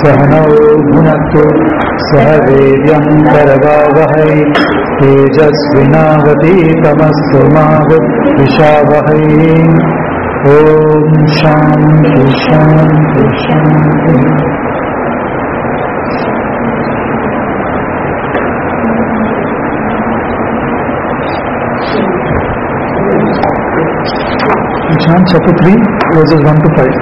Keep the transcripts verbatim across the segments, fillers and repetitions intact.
सहनौ भुनक्तु सह वीर्यं करवावहै तेजस्विनावधीतमस्तु मा विद्विषावहै। ओम शांति शांति शांति। John chapter three, verses one to five.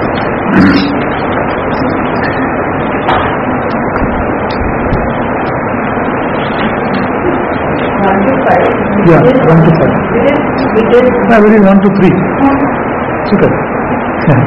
One to five. Yeah, one to five. It is. I read one to three. It's okay. Yeah.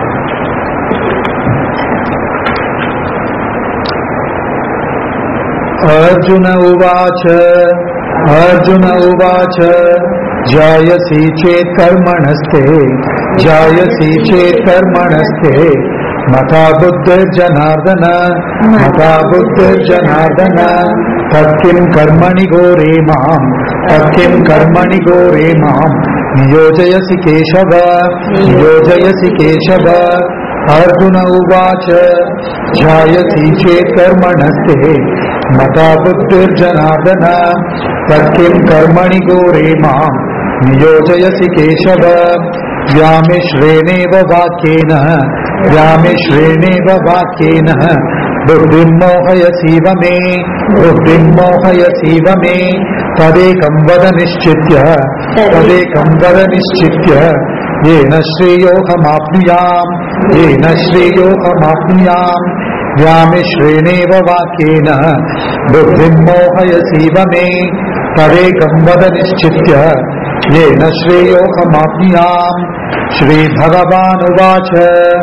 Arjun उवाच अर्जुन उवाच जायसी चेत् कर्मणस्ते जायसी चेत् कर्मणस्ते मता बुद्धिर्जनार्दन मता बुद्धिर्जनार्दन तत्किं कर्मणि घोरे मां तत्किं कर्मणि घोरे मां नियोजयसि केशव नियोजयसि केशव। अर्जुन उवाच जायसी चेत् कर्मणस्ते मता बुद्धिर्जनार्दन तत्किं कर्मणि घोरे मां नियोजयसि केशव। व्यामिश्रेणेव वाक्येन व्यामिश्रेणेव वाक्येन बुद्धिं मोहयसीव मे बुद्धिं मोहयसीव मे तदेकं वद निश्चित्य तदेकं वद निश्चित्य येन श्रेयोऽहमाप्नुयाम् येन श्रेयोऽहमाप्नुयाम्। व्यामिश्रेणेव वाक्येन बुद्धिं मोहयसीव मे तदेकं वद निश्चित्य येन श्रेयोऽहमाप्नुयाम्। श्रीभगवानुवाच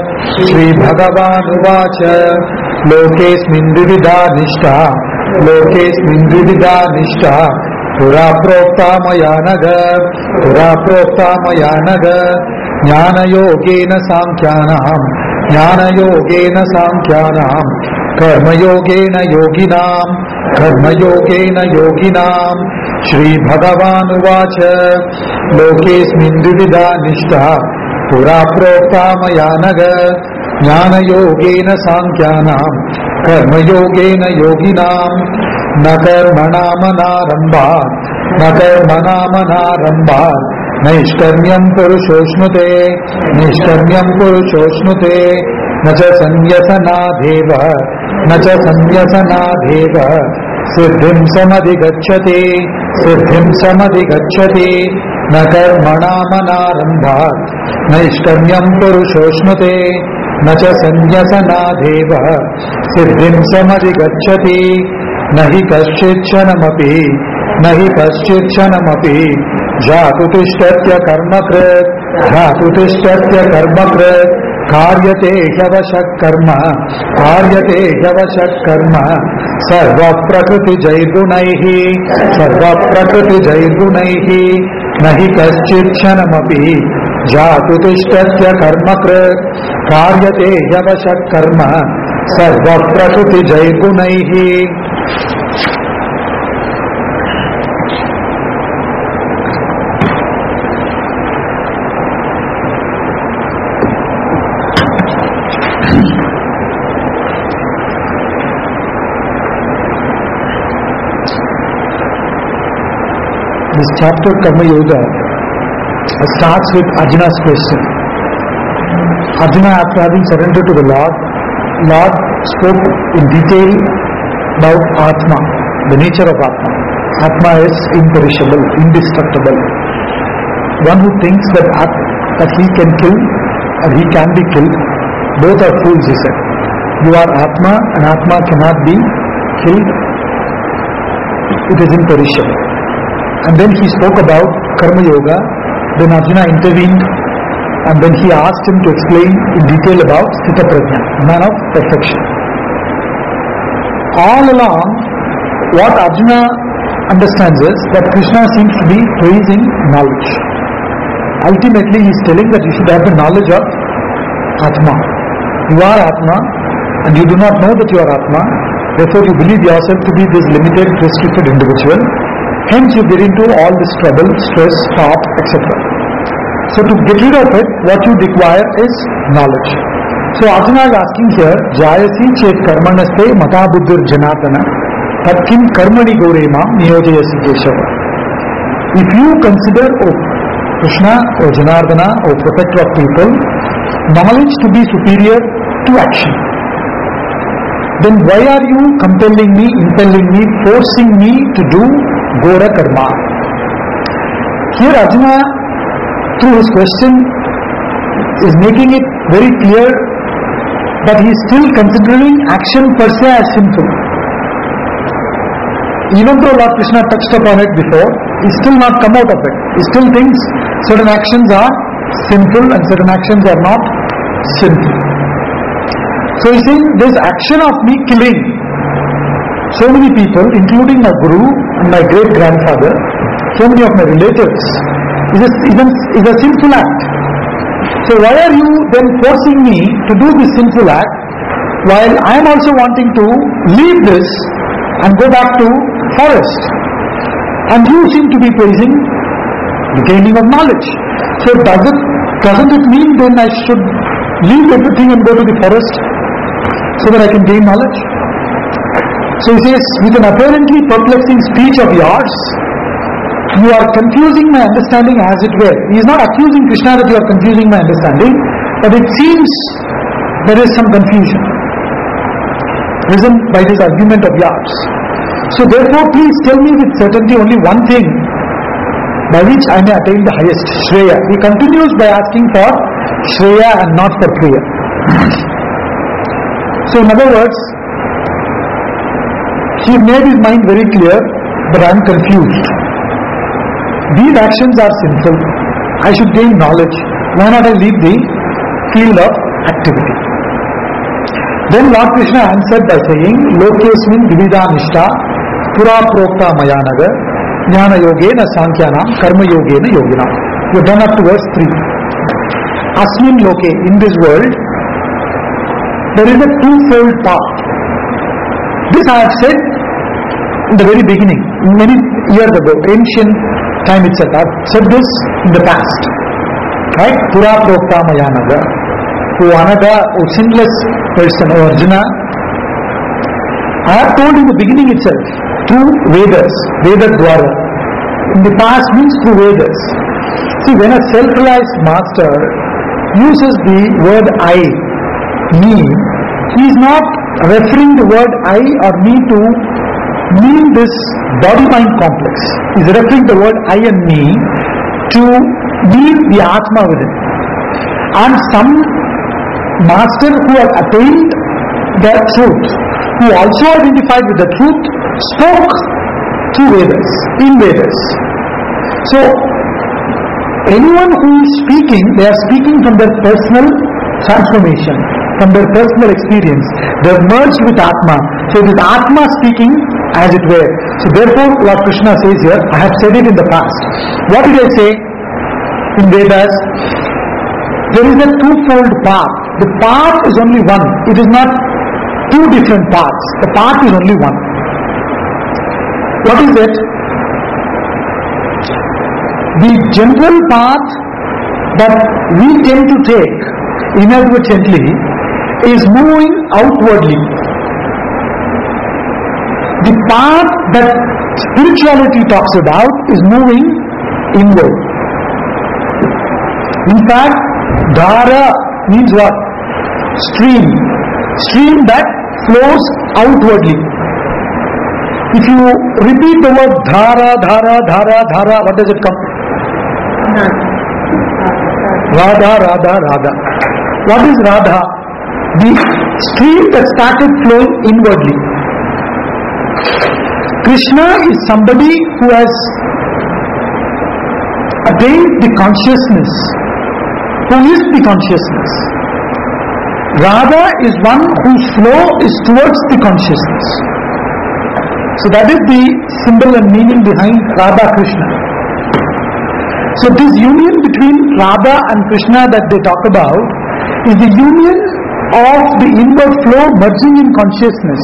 श्रीभगवानुवाच लोकेऽस्मिन् द्विविधा निष्ठा लोकेऽस्मिन् द्विविधा निष्ठा पुरा प्रोक्ता मया नघ पुरा प्रोक्ता मया नघ। ज्ञानयोगेन सांख्यानां ज्ञानयोगेन सांख्यानां कर्मयोगेन योगिनां कर्मयोगेन योगिनां। श्रीभगवानुवाच लोकेऽस्मिन् द्विविधा निष्ठा पुरा प्रोक्ता मया नघ ज्ञानयोगेन सांख्यानां कर्मयोगेन योगिनां। न कर्मणामनारम्भात् न कर्मणामनारम्भात् नैष्कर्म्यं पुरुषोऽश्नुते नैष्कर्म्यं पुरुषोऽश्नुते। न च संन्यसनादेव न च संन्यसनादेव सिद्धिं समधिगच्छति सिद्धिं समधिगच्छति। न कर्मणामनारम्भात् नैष्कर्म्यं पुरुषोऽश्नुते न च संन्यसनादेव सिद्धिं समधिगच्छति। न हि कश्चित् क्षणमपि न हि कश्चित् क्षणमपि जातु तिष्ठत्य कर्मकृत् जातु तिष्ठत्य कर्मकृत् कार्यते ह्यवशः कर्म कार्यते ह्यवशः कर्म सर्वप्रकृतिजैर्गुणैः सर्वप्रकृतिजैर्गुणैः। न हि कश्चित् क्षणमपि जातु तिष्ठत्य कर्मकृत् कार्यते ह्यवशः कर्म सर्वप्रकृतिजैर्गुणैः। This chapter Karma Yoga starts with Arjuna's question. Arjuna, after having surrendered to the Lord, Lord spoke in detail about Atma, the nature of Atma. Atma is imperishable, indestructible. One who thinks that, that he can kill or he can be killed, both are fools, he said. You are Atma and Atma cannot be killed. It is imperishable. And then he spoke about Karma Yoga. Then Arjuna intervened and then he asked him to explain in detail about Sthita Prajna, man of perfection. All along, what Arjuna understands is that Krishna seems to be praising knowledge. Ultimately, he is telling that you should have the knowledge of Atma. You are Atma and you do not know that you are Atma. Therefore, you believe yourself to be this limited, restricted individual. Hence, you get into all this trouble, stress, thought, et cetera. So, to get rid of it, what you require is knowledge. So Arjuna is asking here, Jayasi chet karmanaste mata buddhir janatana tatkim karmani gaurema niyojayasi keshava. If you consider, oh Krishna or Janardana or protector of people, knowledge to be superior to action, then why are you compelling me, impelling me, forcing me to do Gora Karma? Here Arjuna, through his question, is making it very clear that he is still considering action per se as sinful. Even though Lord Krishna touched upon it before, he still not come out of it. He still thinks certain actions are sinful and certain actions are not sinful. So he's saying this action of me killing so many people, including my guru and my great grandfather, so many of my relatives, is a, is a, is a sinful act. So why are you then forcing me to do this sinful act while I am also wanting to leave this and go back to forest? And you seem to be praising the gaining of knowledge. So does it, doesn't it mean then I should leave everything and go to the forest so that I can gain knowledge? So he says, with an apparently perplexing speech of yours, you are confusing my understanding as it were. He is not accusing Krishna that you are confusing my understanding, but it seems there is some confusion risen by this argument of yours. So therefore, please tell me with certainty only one thing by which I may attain the highest Shreya. He continues by asking for Shreya and not for Kriya. So in other words, he made his mind very clear, but I am confused. These actions are sinful. I should gain knowledge. Why not I leave the field of activity? Then Lord Krishna answered by saying, Lokesmin Dividha Nishta Pura Prokta Mayanaga Jnana Yogena Sankhyana Karma Yogena Yogina. We have done up to verse three. Asmin Loke, in this world, there is a twofold path. This I have said in the very beginning, many years ago, ancient time itself. I have said this in the past. Right? Pura Prokta Mayanaga. O Anaga, O sinless person, O Arjuna, I have told in the beginning itself, through Vedas, Veda Dwara. In the past means through Vedas. See, when a self-realized master uses the word I, me, he is not referring the word I or me to mean this body-mind complex. He is referring the word I and me to mean the Atma within. And some master who had attained the truth, who also identified with the truth, spoke through Vedas, in Vedas. So, anyone who is speaking, they are speaking from their personal transformation, from their personal experience. They have merged with Atma. So, it is Atma speaking as it were. So, therefore, Lord Krishna says here, I have said it in the past. What did I say in Vedas? There is a twofold path. The path is only one. It is not two different paths. The path is only one. What is it? The general path that we tend to take inadvertently is moving outwardly. The path that spirituality talks about is moving inward. In fact, Dhara means what? Stream. Stream that flows outwardly. If you repeat the word Dhara, Dhara, Dhara, Dhara, what does it come? Radha, Radha, Radha. What is Radha? The stream that started flowing inwardly. Krishna is somebody who has attained the consciousness, who is the consciousness. Radha is one whose flow is towards the consciousness. So that is the symbol and meaning behind Radha Krishna. So this union between Radha and Krishna that they talk about is the union of the inward flow merging in consciousness.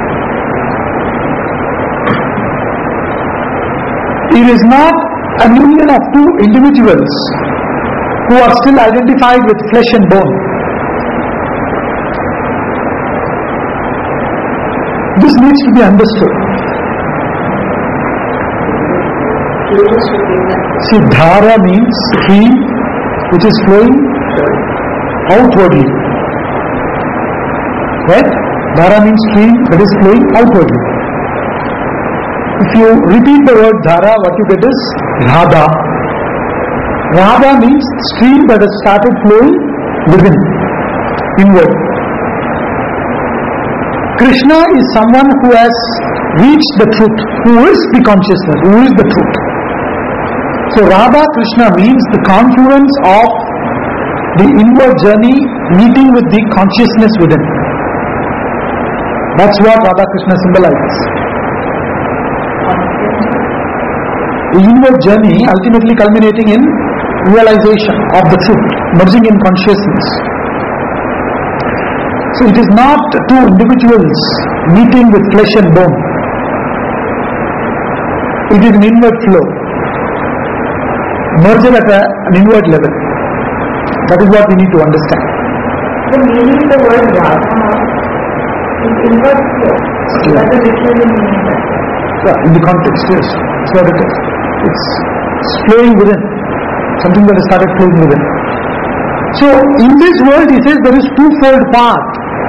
It is not a union of two individuals who are still identified with flesh and bone. This needs to be understood. See, dhara means stream which is flowing outwardly. Right? Dhara means stream that is flowing outwardly. If you repeat the word dhara, what you get is radha. Radha means stream that has started flowing within, inward. Krishna is someone who has reached the truth, who is the consciousness, who is the truth. So Radha Krishna means the confluence of the inward journey meeting with the consciousness within. That's what Radha Krishna symbolizes. The inward journey ultimately culminating in realization of the truth, merging in consciousness. So it is not two individuals meeting with flesh and bone. It is an inward flow, merger at a, an inward level. That is what we need to understand. The meaning of the word Radha is inward flow. So that's a dictionary meaning. Yeah, in the context, yes. That's what it is. It's flowing within. Something that has started flowing within. So in this world he says there is twofold path.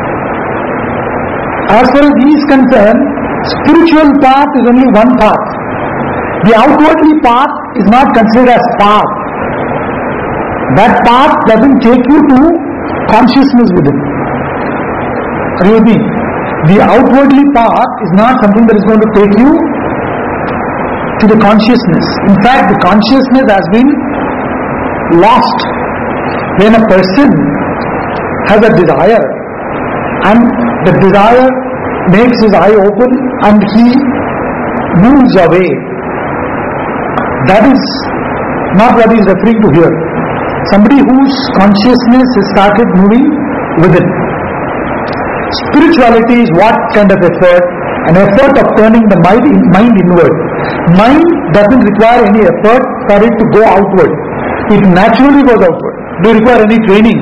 As far as he is concerned, spiritual path is only one path. The outwardly path is not considered as path. That path doesn't take you to consciousness within. Are you with me? The outwardly path is not something that is going to take you to the consciousness. In fact, the consciousness has been lost when a person has a desire and the desire makes his eye open and he moves away. That is not what he is referring to here. Somebody whose consciousness has started moving within. Spirituality is what kind of effort? An effort of turning the mind, in, mind inward. Mind doesn't require any effort for it to go outward. It naturally goes outward. Do you require any training?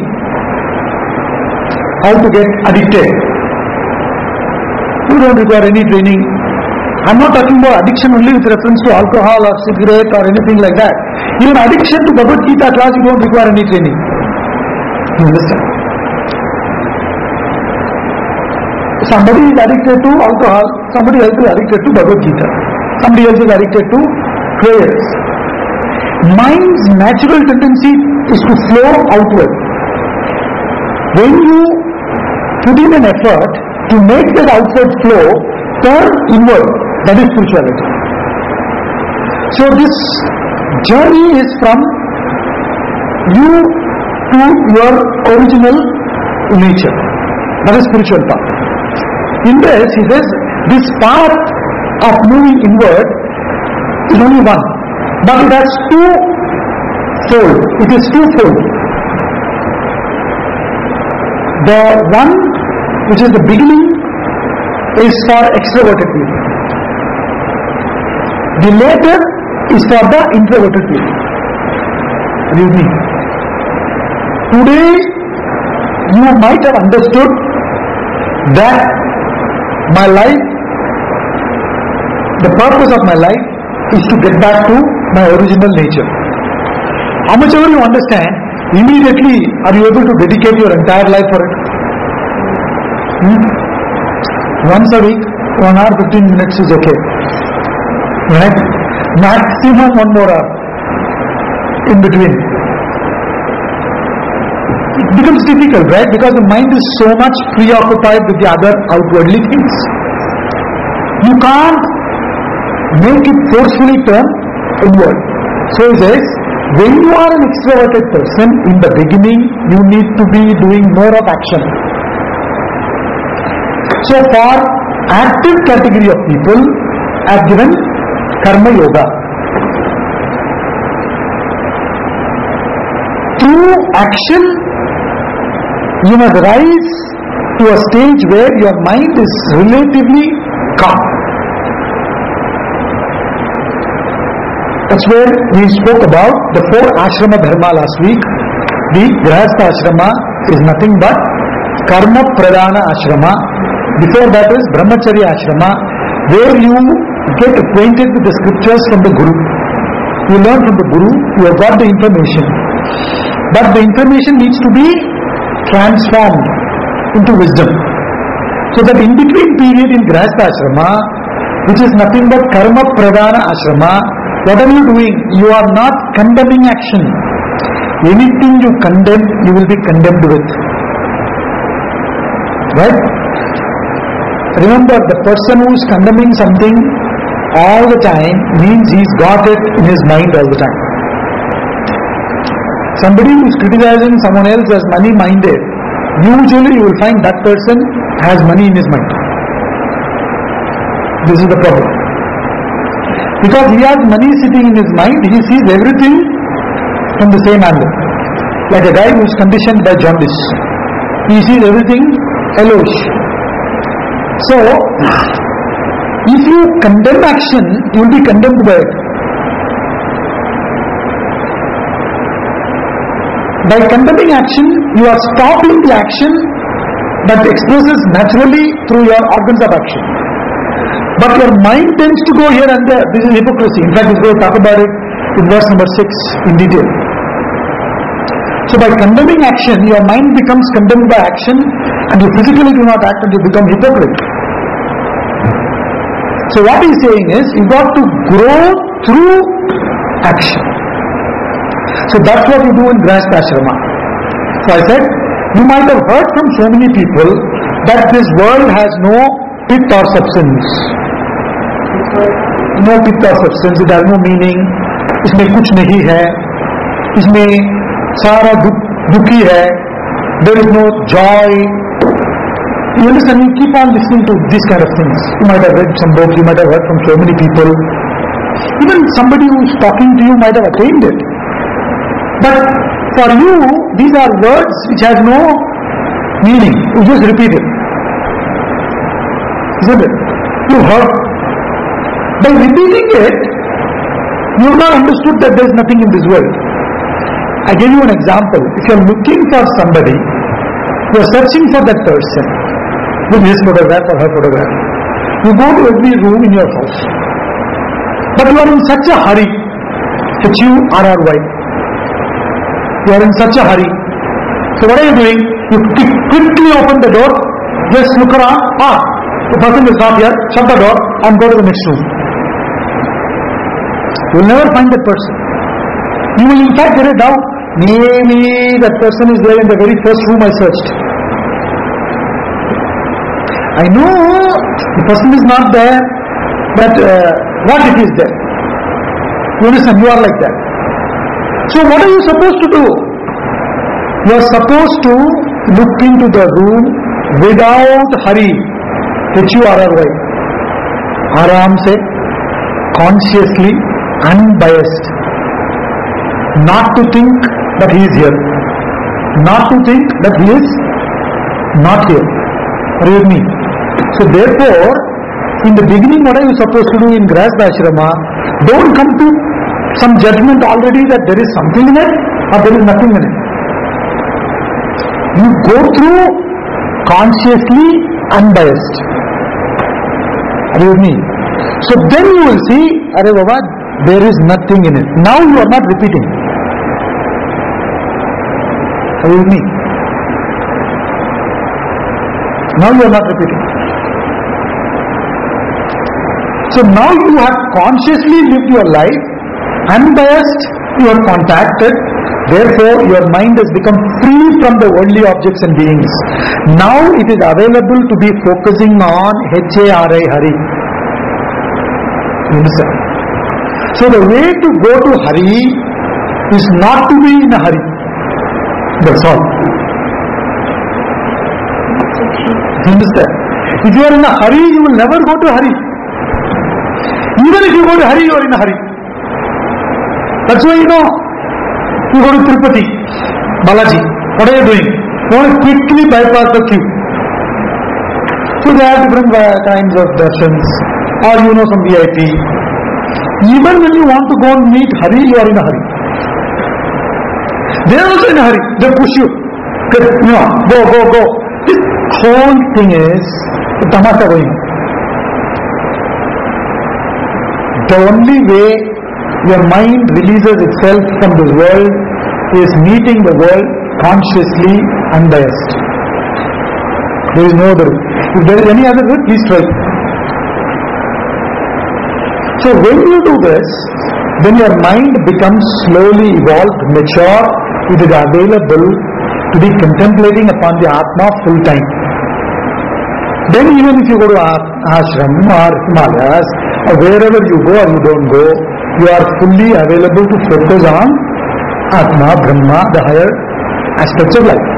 How to get addicted? You don't require any training. I'm not talking about addiction only with reference to alcohol or cigarette or anything like that. Even addiction to Bhagavad Gita class, you don't require any training. You understand? Somebody is addicted to alcohol, somebody else is addicted to Bhagavad Gita. Somebody else is addicted to prayers. Mind's natural tendency is to flow outward. When you put in an effort to make that outward flow turn inward, that is spirituality. So this journey is from you to your original nature. That is spiritual path. In this, he says, this path of moving inward is only one. But it has two fold. It is twofold. The one which is the beginning is for extroverted people. The later is for the introverted people. Read me. Today you might have understood that my life, the purpose of my life is to get back to my original nature. How much ever you understand, immediately are you able to dedicate your entire life for it? Hmm? Once a week, one hour, fifteen minutes is okay. Right? Maximum one more hour in between. It becomes difficult, right? Because the mind is so much preoccupied with the other outwardly things. You can't make it forcefully turn inward. So he says, when you are an extroverted person, in the beginning, you need to be doing more of action. So for active category of people, I have given Karma Yoga. Through action, you must rise to a stage where your mind is relatively calm. That's where we spoke about the four ashrama dharma last week. The Grihastha ashrama is nothing but karma pradhana ashrama, Before that is Brahmacharya Ashrama, where you get acquainted with the scriptures from the Guru. You learn from the Guru, you have got the information. But the information needs to be transformed into wisdom. So that in between period in Grihastha Ashrama, which is nothing but Karma Pradhana Ashrama, what are you doing? You are not condemning action. Anything you condemn, you will be condemned with. Right? Remember, the person who is condemning something all the time means he's got it in his mind all the time. Somebody who is criticizing someone else as money-minded, usually you will find that person has money in his mind. This is the problem. Because he has money sitting in his mind, he sees everything from the same angle. Like a guy who is conditioned by jaundice. He sees everything yellowish. So, if you condemn action, you will be condemned by it. By condemning action, you are stopping the action that expresses naturally through your organs of action. But your mind tends to go here and there. This is hypocrisy. In fact, we're going to talk about it in verse number six in detail. So by condemning action, your mind becomes condemned by action, and you physically do not act and you become hypocrite. So what he's saying is, you got to grow through action. So that's what you do in Grihastha Ashrama. So I said, you might have heard from so many people that this world has no pith or substance. No pith or substance, it has no meaning. इसमें कुछ नहीं है. इसमें सारा दुखी है. There is no joy. You understand? You keep on listening to these kind of things. You might have read some books, you might have heard from so many people. Even somebody who is talking to you might have attained it. But for you, these are words which have no meaning. You just repeat it. Isn't it? You heard. By repeating it, you have not understood that there is nothing in this world. I give you an example. If you are looking for somebody, you are searching for that person with his photograph or her photograph. You go to every room in your house. But you are in such a hurry. H U R R Y. You are in such a hurry. So what are you doing? You quickly open the door, just look around. Ah, the person is not here. Shut the door and go to the next room. You will never find that person. You will in fact get a doubt. Maybe that person is there in the very first room I searched. I know the person is not there, but uh, what if he is there? You understand? You are like that. So what are you supposed to do? You are supposed to look into the room without hurry. H U R R Y. Aram se, consciously, unbiased. Not to think that he is here. Not to think that he is not here. Are you with me? So therefore, in the beginning, what are you supposed to do in Grihastha Ashrama? Don't come to some judgment already that there is something in it or there is nothing in it. You go through consciously unbiased. Are you with me? So then you will see, Arey Baba, there is nothing in it. Now you are not repeating. Are you with me? Now you are not repeating. So now you have consciously lived your life, unbiased, you are contacted, therefore your mind has become free from the worldly objects and beings. Now it is available to be focusing on H A R I, Hari. You understand? So the way to go to Hari is not to be in a hurry. That's all. You understand? If you are in a hurry, you will never go to Hari. Even if you go to Hari, you are in a hurry. That's why you know, you go to Tirupati, Balaji, what are you doing? You want to quickly bypass the queue. So there are different kinds of darshans, or you know some V I P. Even when you want to go and meet Hari, you are in a hurry. They are also in a hurry. They push you. You know, go, go, go. This whole thing is tamasha going. The only way your mind releases itself from this world is meeting the world consciously, unbiased. There is no other way. If there is any other way, please try. So when you do this, then your mind becomes slowly evolved, mature, it is available to be contemplating upon the Atma full time. Then even if you go to ashram or Himalayas, or wherever you go or you don't go, you are fully available to focus on Atma, Brahma, the higher aspects of life.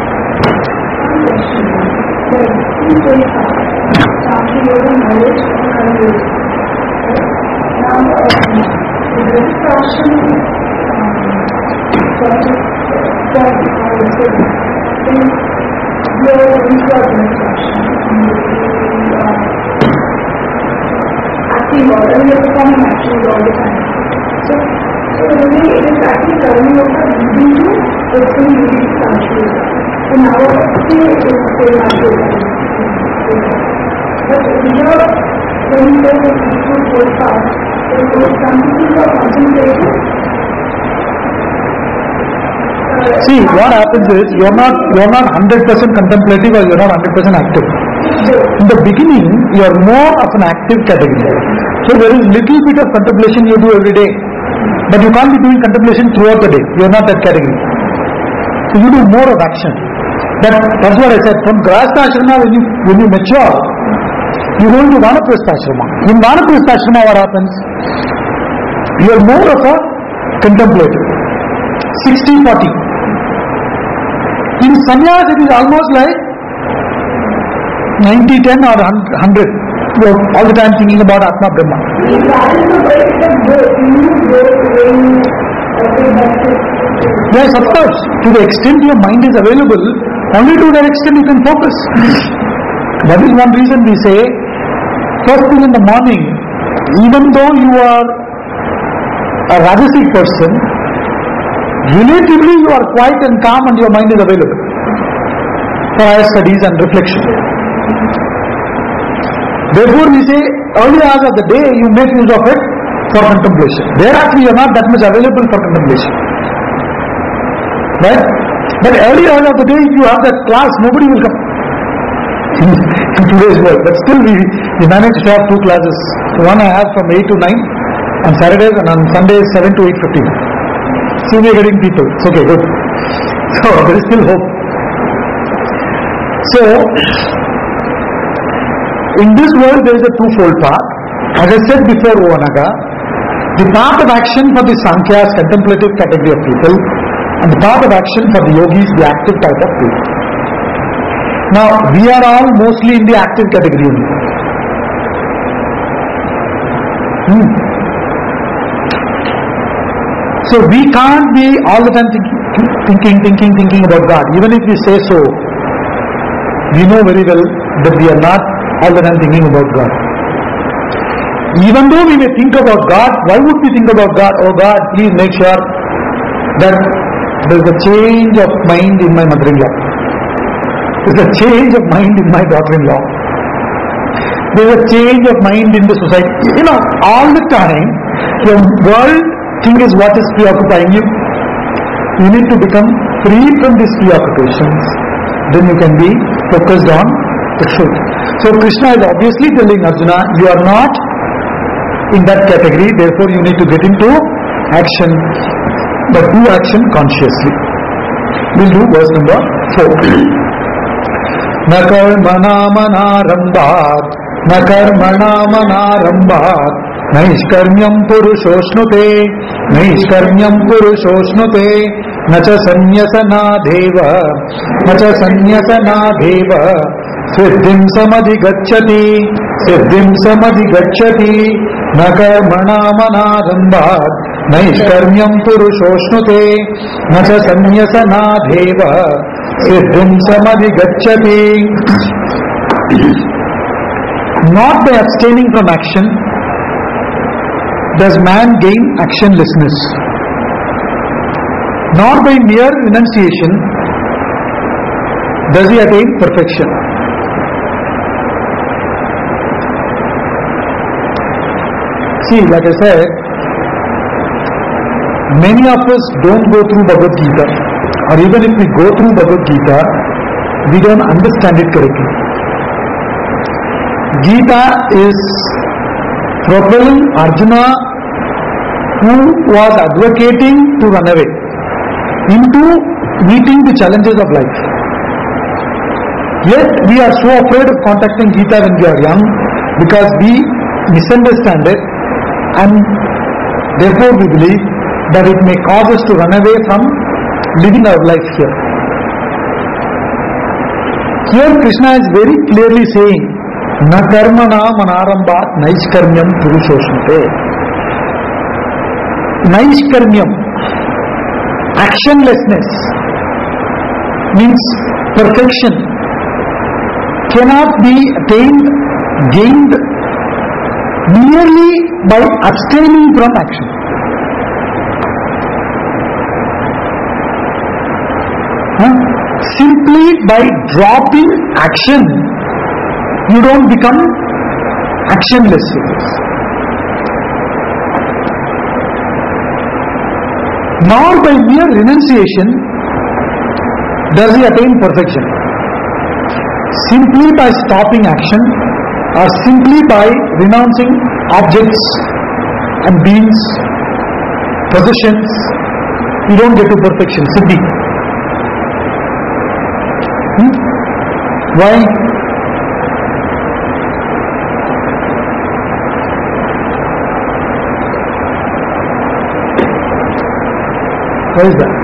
See, what happens is you are not you are not one hundred percent contemplative or you are not one hundred percent active. In the beginning, you are more of an active category. So there is little bit of contemplation you do every day, but you can't be doing contemplation throughout the day. You are not that category. So you do more of action. But that's what I said. From Grahastha Ashrama, when you when you mature, you go into Vanaprastha Ashrama. In Vanaprastha Ashrama, what happens? You are more of a contemplator. sixty forty. In sannyas, it is almost like ninety ten or one hundred. You are all the time thinking about Atma Brahma. Yes, of course. To the extent your mind is available, only to that extent you can focus. That is one reason we say, first thing in the morning, even though you are a Rajasic person, relatively you are quiet and calm and your mind is available for higher studies and reflection. Therefore we say, early hours of the day you make use of it for contemplation. Thereafter you are not that much available for contemplation. Right? But early hours of the day, if you have that class, nobody will come in today's world. But still we, we manage to have two classes. One I have from eight to nine on Saturdays and on Sundays seven to eight fifteen. So we are getting people. It's okay, good. So there is still hope. So, in this world there is a twofold path. As I said before, Ovanaga, the path of action for the Sankhya's contemplative category of people, and the path of action for the yogis, the active type of people. Now, we are all mostly in the active category only. Hmm. So we can't be all the time thinking, thinking, thinking, thinking about God. Even if we say so, we know very well that we are not all the time thinking about God. Even though we may think about God, why would we think about God? Oh God, please make sure that there is a change of mind in my mother-in-law. There is a change of mind in my daughter-in-law. There is a change of mind in the society. You know, all the time, your world thing is what is preoccupying you. You need to become free from these preoccupations. Then you can be focused on the truth. So Krishna is obviously telling Arjuna, you are not in that category, therefore you need to get into action. But do action consciously. We'll do verse number four. Na karmana manarambhat, na karmana manarambhat, naishkarmyam purushošnute, naishkarmyam purushošnute, nacha sanyasana-deva, nacha sanyasana-deva, siddhim samadhi-gacchati, siddhim samadhi-gacchati, na karmana manarambhat, naishkarmyam purushošnute, nacha sanyasana-deva, siddhim samadhi-gacchati. Not by abstaining from action does man gain actionlessness, nor by mere renunciation does he attain perfection. See, like I said, many of us don't go through Bhagavad Gita, or even if we go through Bhagavad Gita, we don't understand it correctly. Gita is propelling Arjuna, who was advocating to run away, into meeting the challenges of life. Yet we are so afraid of contacting Gita when we are young because we misunderstand it, and therefore we believe that it may cause us to run away from living our life here. Here Krishna is very clearly saying, na karmana manarambhat naishkarmyam purushoshante. Naishkarmyam, actionlessness, means perfection, cannot be attained, gained merely by abstaining from action. Huh? Simply by dropping action, you don't become actionless. Nor by mere renunciation does he attain perfection. Simply by stopping action, or simply by renouncing objects and beings, possessions, you don't get to perfection. Siddhi. Hmm? Why? Why is that?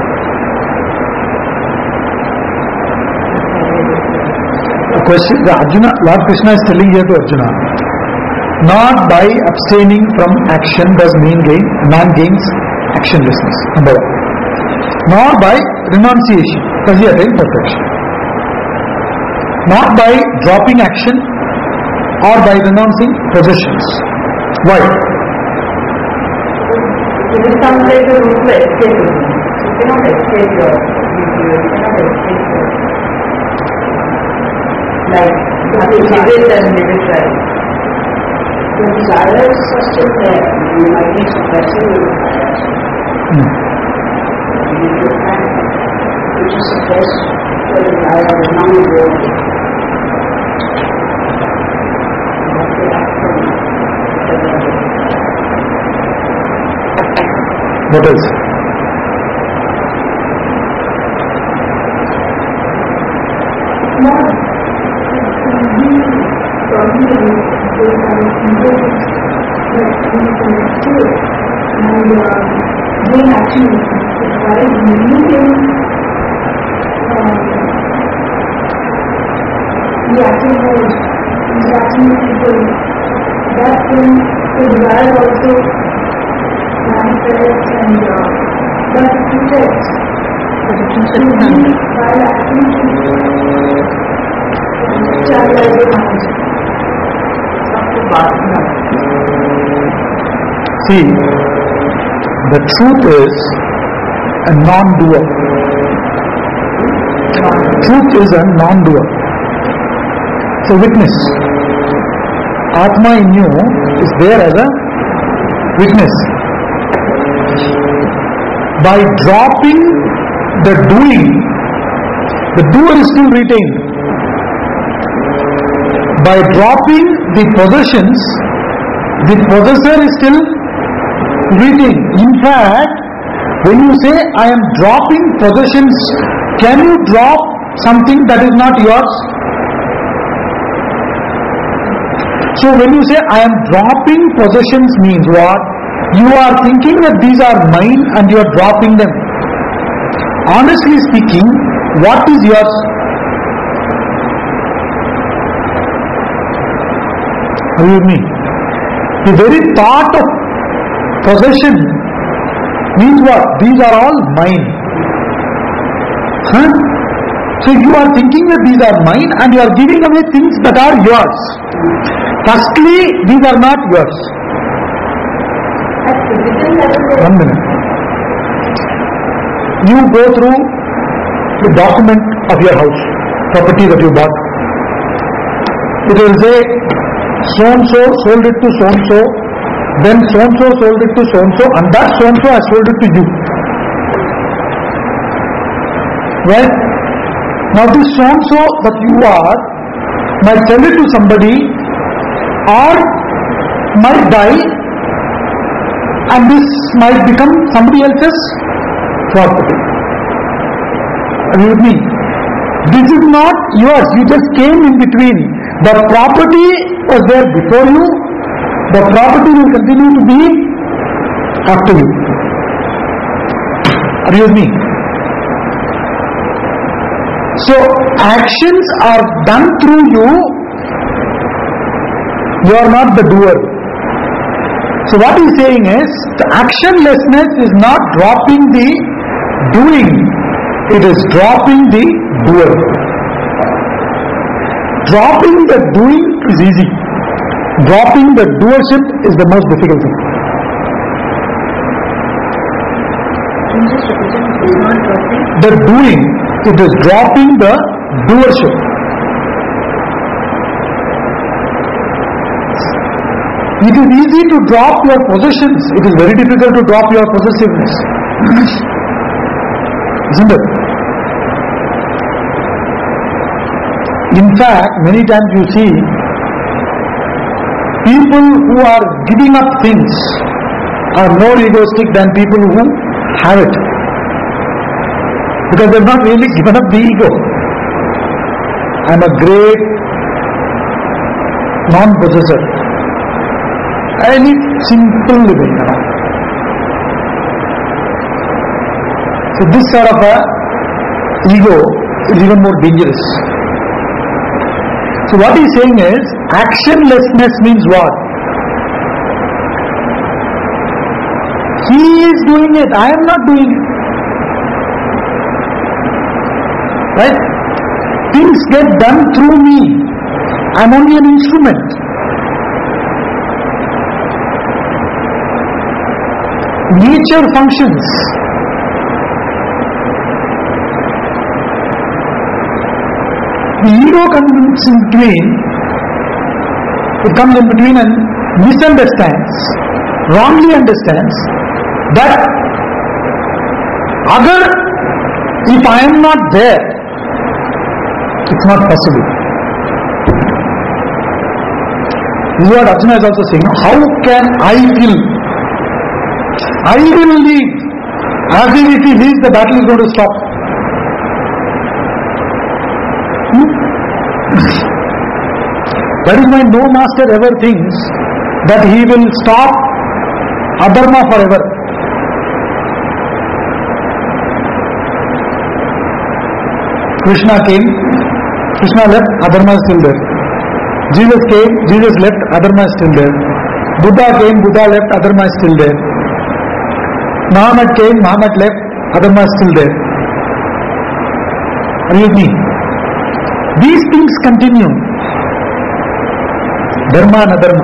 The question, the Arjuna, Lord Krishna is telling here to Arjuna, not by abstaining from action does man gain, man gains actionlessness, number one. Nor by renunciation does he attain perfection. Not by dropping action or by renouncing possessions. Why? It is some like a route to escape. You cannot escape your you cannot escape your like you have to live it and live it right. The desires are still there. You might be suppressing your desires. Hmm. You will find which is suppressed the desire of the non-worthy. What else? Doing action requires meeting the active mode, interacting with people. That when the desire also manifests and uh, that protects. While acting to channelize the mind. See, the truth is a non-doer. Truth is a non-doer. So witness. Atma in you is there as a witness. By dropping the doing, the doer is still retained. By dropping the possessions, the possessor is still retained. In fact, when you say I am dropping possessions, can you drop something that is not yours? So when you say I am dropping possessions means what? You are thinking that these are mine and you are dropping them. Honestly speaking, what is yours? Are you with me? The very thought of possession means what? These are all mine. Huh? So you are thinking that these are mine and you are giving away things that are yours. Firstly, these are not yours. One minute. You go through the document of your house, property that you bought. It will say, so and so sold it to so and so Then so and so sold it to so and so, and that so and so has sold it to you. Right? Now this so and so that you are might sell it to somebody or might die, and this might become somebody else's property. Are you with me? This is not yours. You just came in between. The property was there before you. The property will continue to be after you. Are you with me? So actions are done through you. You are not the doer. So what he is saying is, the actionlessness is not dropping the doing. It is dropping the doer. Dropping the doing is easy. Dropping the doership is the most difficult thing. The doing, it is dropping the doership. It is easy to drop your possessions. It is very difficult to drop your possessiveness. Isn't it? In fact, many times you see people who are giving up things are more egoistic than people who have it. Because they have not really given up the ego. I am a great non-possessor. I live simple living. So this sort of a ego is even more dangerous. So what he is saying is, actionlessness means what? He is doing it, I am not doing it. Right? Things get done through me. I am only an instrument. Nature functions. The ego comes in between, it comes in between and misunderstands, wrongly understands that agar, if I am not there, it's not possible. This is what Arjuna is also saying. How can I kill? I will leave. As if if he leaves, the battle is going to stop. That is why no master ever thinks that he will stop adharma forever. Krishna came, Krishna left, adharma is still there. Jesus came, Jesus left, adharma is still there. Buddha came, Buddha left, adharma is still there. Muhammad came, Muhammad left, adharma is still there. Are you with me? These things continue. Dharma and adharma.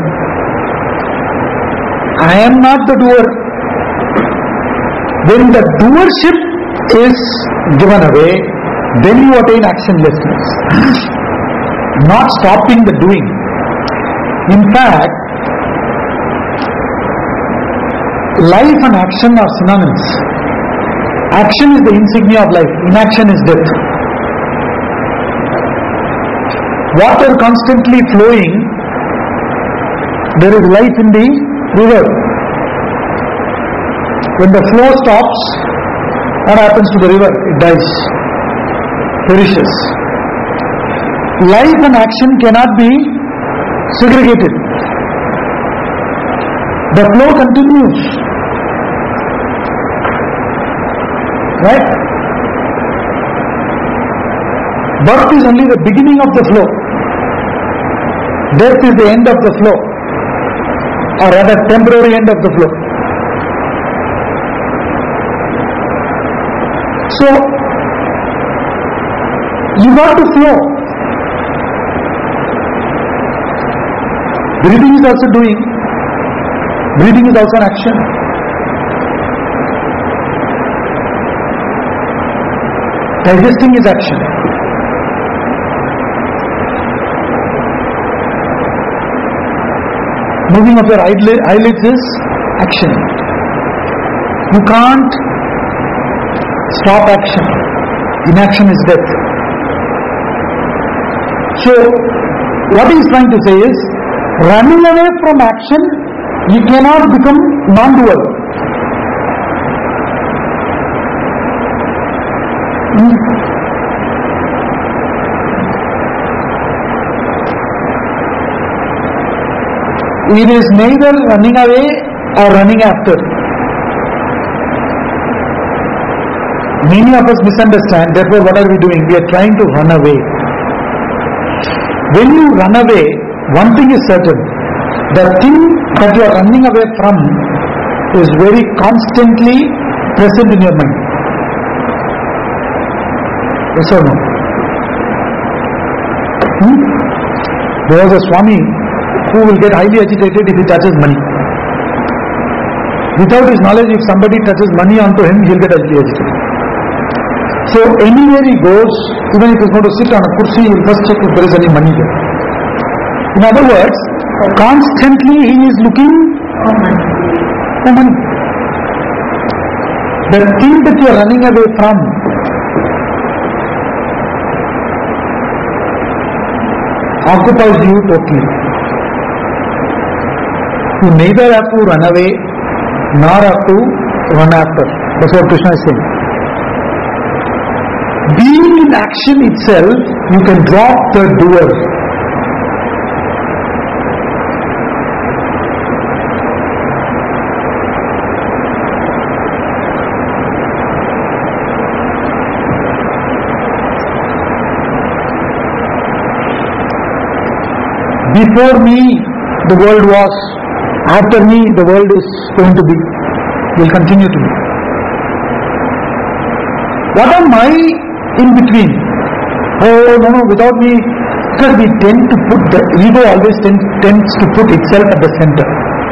I am not the doer. When the doership is given away, then you attain actionlessness. Not stopping the doing. In fact, life and action are synonymous. Action is the insignia of life. Inaction is death. Water constantly flowing, there is life in the river. When the flow stops, what happens to the river? It dies, perishes. Life and action cannot be segregated. The flow continues. Right? Birth is only the beginning of the flow. Death is the end of the flow, or rather temporary end of the flow. So, you got to flow. Breathing is also doing. Breathing is also an action. Digesting is action. moving of your eyelid- eyelids is action. You can't stop action. Inaction is death. So, what he is trying to say is, running away from action, you cannot become non-dual. Hmm. It is neither running away or running after. Many of us misunderstand, therefore what are we doing? We are trying to run away. When you run away, one thing is certain. The thing that you are running away from is very constantly present in your mind. Yes or no? Hmm? There was a Swami who will get highly agitated if he touches money. Without his knowledge, if somebody touches money onto him, he will get highly agitated. So anywhere he goes, even if he is going to sit on a kursi, he will first check if there is any money there. In other words, constantly he is looking for money. The thing that you are running away from occupies you totally. You neither have to run away nor have to run after. That's what Krishna is saying. Being in action itself, you can drop the doer. Before me, the world was. After me, the world is going to be. Will continue to be. What am I in between? Oh, no, no, without me. Because we tend to put, the ego always tend, tends to put itself at the center.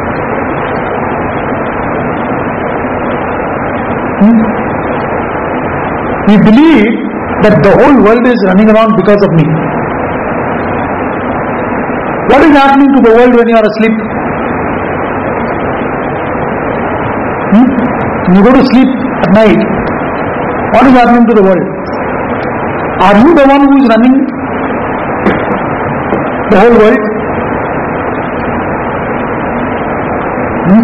Hmm? We believe that the whole world is running around because of me. What is happening to the world when you are asleep? Hmm? When you go to sleep at night, what is happening to the world? Are you the one who is running the whole world? Hmm?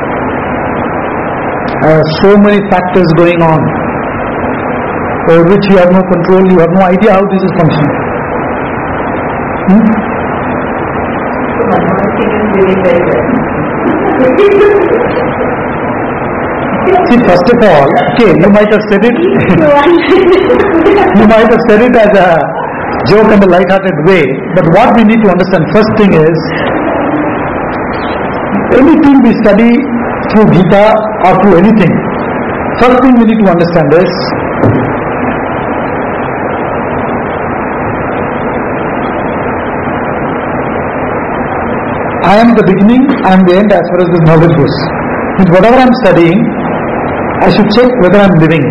There are so many factors going on over which you have no control, you have no idea how this is functioning. Hmm? See, first of all, okay, you might have said it, you might have said it as a joke and a light-hearted way, but what we need to understand, first thing is, anything we study through Gita or through anything, first thing we need to understand is, I am the beginning, I am the end as far as this knowledge goes. With whatever I am studying, I should check whether I am living.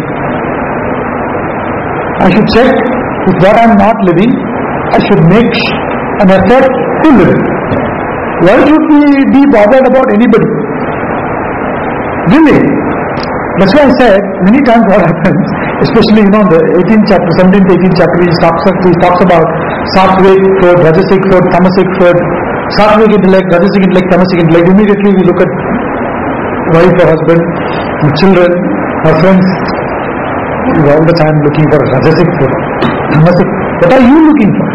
I should check if what I am not living, I should make an effort to live. Why should we be bothered about anybody? Really? That's why I said, many times what happens, especially you know the eighteenth chapter, seventeenth, eighteenth chapter, he talks, he talks about sattvic food, rajasic food, tamasic food, sattvic intellect, rajasic intellect, tamasic intellect. Immediately we look at wife or husband, and children, our friends. You're all the time looking for rajasic food, tamasic. What are you looking for?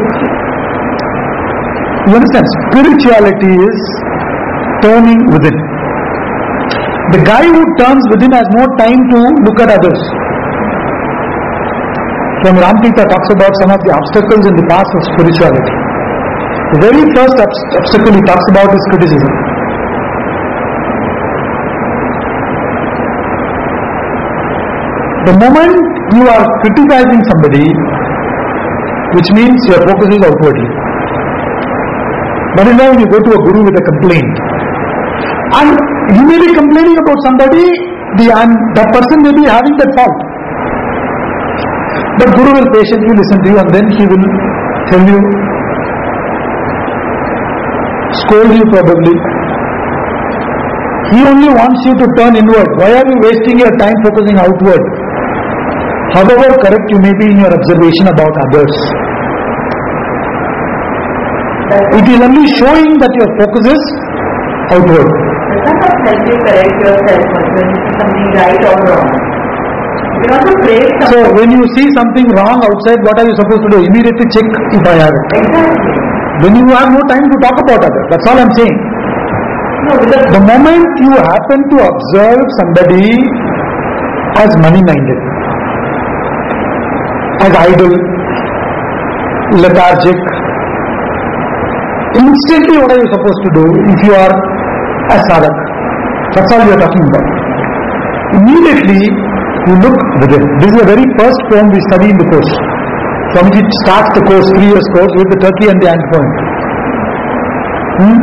You understand? Spirituality is turning within. The guy who turns within has no time to look at others. Swami Ramtita talks about some of the obstacles in the path of spirituality. The very first obstacle he talks about is criticism. The moment you are criticizing somebody, which means your focus is outwardly. That is why when you go to a guru with a complaint, and you may be complaining about somebody, the, and that person may be having that fault. But Guru will patiently listen to you and then he will tell you, scold you probably, He only wants you to turn inward. Why are you wasting your time focusing outward? However correct you may be in your observation about others, it is only showing that your focus is outward. Does not help you correct yourself when you see something right or wrong. You want to praise something. So when you see something wrong outside, what are you supposed to do? Immediately check if I have it. Exactly. Then you have no time to talk about others. That's all I'm saying. No, because The moment you happen to observe somebody as money-minded, as idle, lethargic, instantly what are you supposed to do if you are a sadhak? That's all we are talking about. Immediately you look within. This is the very first poem we study in the course. Swamiji starts the course, three years course, with the Turkey and the Ant poem. Hmm?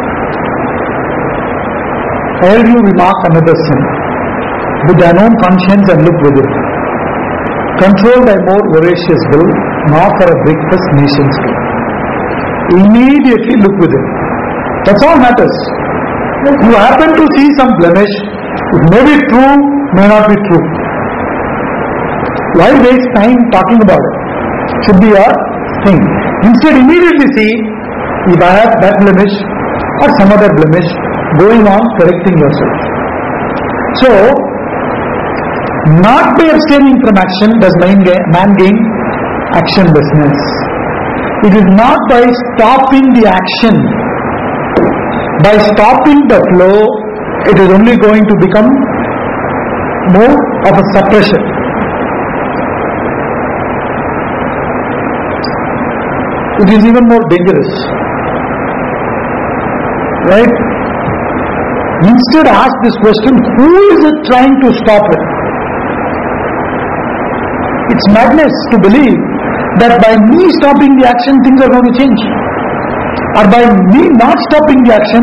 Ere you remark another sin, with thine own conscience and look within. Control thy more voracious will, nor for a breakfast nation's will. Immediately look within. That's all matters. You happen to see some blemish, it may be true, may not be true. Why waste time talking about it? Should be a thing. Instead, immediately see if I have that blemish or some other blemish, going on correcting yourself. So, not by abstaining from action does man gain, man gain actionlessness. It is not by stopping the action. By stopping the flow, it is only going to become more of a suppression. It is even more dangerous. Right? Instead ask this question, who is it trying to stop it? It's madness to believe that by me stopping the action, things are going to change. Or by me not stopping the action,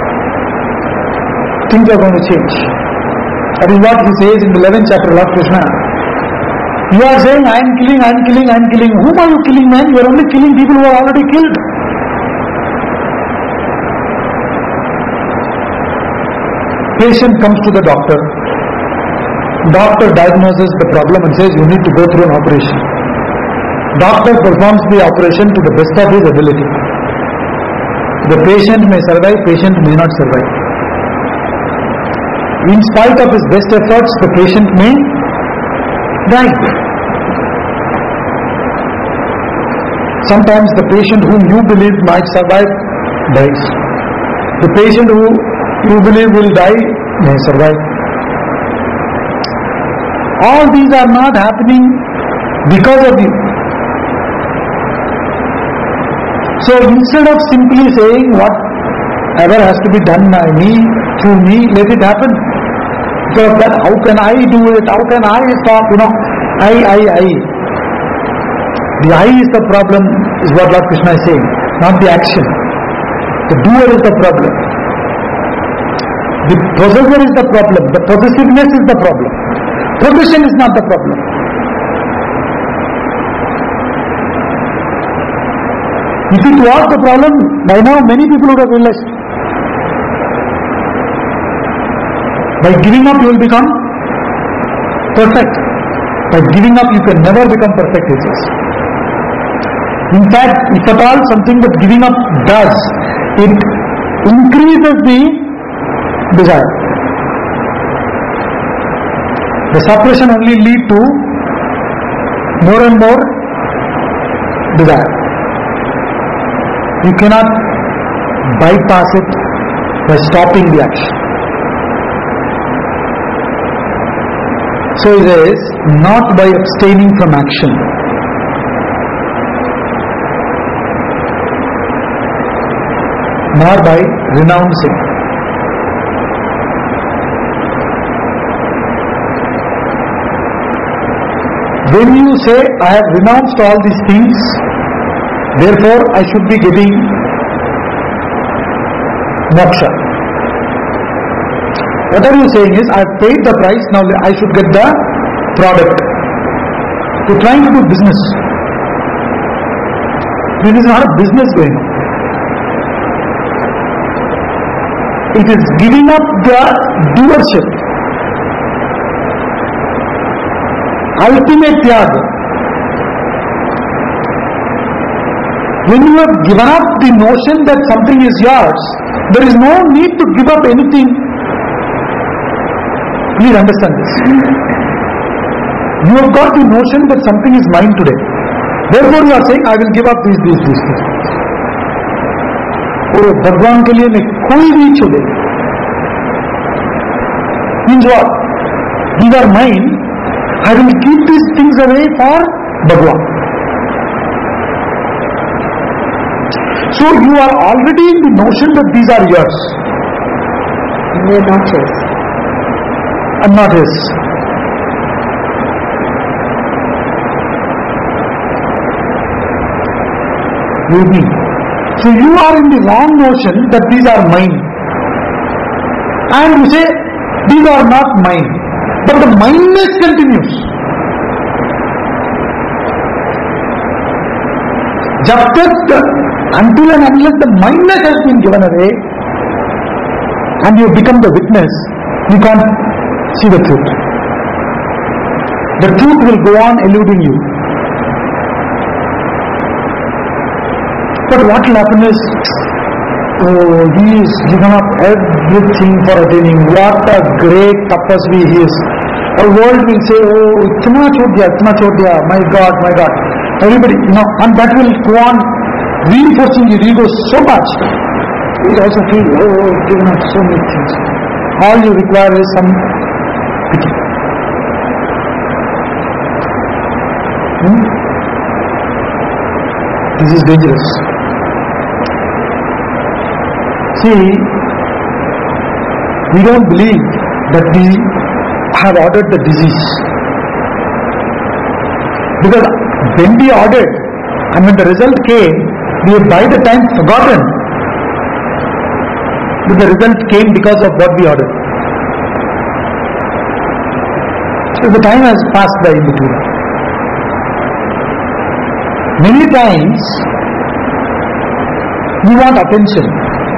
things are going to change. That is what he says in the eleventh chapter of Lord Krishna. You are saying, I am killing, I am killing, I am killing. Whom are you killing, man? You are only killing people who are already killed. Patient comes to the doctor. Doctor diagnoses the problem and says you need to go through an operation. Doctor performs the operation to the best of his ability. The patient may survive, patient may not survive. In spite of his best efforts, the patient may die. Sometimes the patient whom you believe might survive dies. The patient who you believe will die may survive. All these are not happening because of you. So instead of simply saying whatever has to be done by me, through me, let it happen. So that how can I do it? How can I stop? You know, I, I, I. The I is the problem, is what Lord Krishna is saying, not the action. The doer is the problem. The possessor is the problem. The possessiveness is the problem. Possession is not the problem. If it was the problem, by now many people would have realized. By giving up you will become perfect. By giving up you can never become perfect, he says. In fact, if at all something that giving up does, it increases the desire. The suppression only lead to more and more desire. You cannot bypass it by stopping the action. So he says, not by abstaining from action. Nor by renouncing. When you say, I have renounced all these things, therefore I should be getting moksha. What are you saying is, I have paid the price, now I should get the product. You are trying to do business. This is not a business going on. It is giving up the doership. Ultimate tyaga. When you have given up the notion that something is yours, there is no need to give up anything. Please understand this. You have got the notion that something is mine today. Therefore you are saying, I will give up these, these, these things. Oh, Bhagwan ke liye main koi bhi chode. Means what? These are mine. I will keep these things away for Bhagwan. So you are already in the notion that these are yours. They are not yours. And not his. With me. So you are in the wrong notion that these are mine. And you say, these are not mine. But the mineness continues. Jab tak, until and unless the mineness has been given away and you become the witness, you can't see the truth. The truth will go on eluding you. But what will happen is, oh, he is given up everything for attaining. What a great tapasvi he is. Our world will say, oh, itna chhod diya, itna chhod diya, my God, my God. Everybody, you know, and that will go on reinforcing your ego so much. You will also feel, oh, given up so many things. All you require is some pity. Hmm? This is dangerous. See, we don't believe that we have ordered the disease. Because when we ordered and when the result came, we have by the time forgotten that the result came because of what we ordered. So the time has passed by in between. Many times we want attention.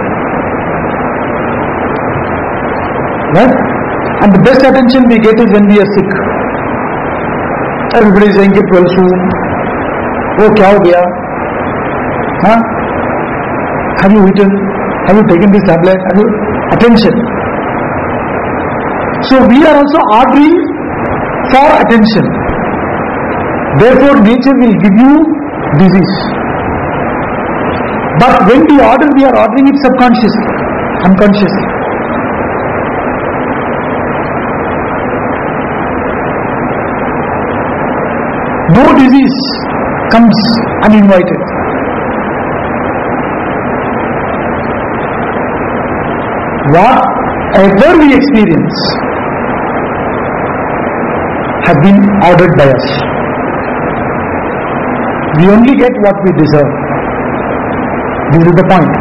Right? And the best attention we get is when we are sick. Everybody is saying, get well soon. Oh, kya ho gaya? Huh? Have you eaten? Have you taken this tablet? Have you? Attention. So we are also ordering for attention. Therefore nature will give you disease. But when we order, we are ordering it subconsciously, unconsciously. No disease comes uninvited. Whatever we experience have been ordered by us. We only get what we deserve. This is the point.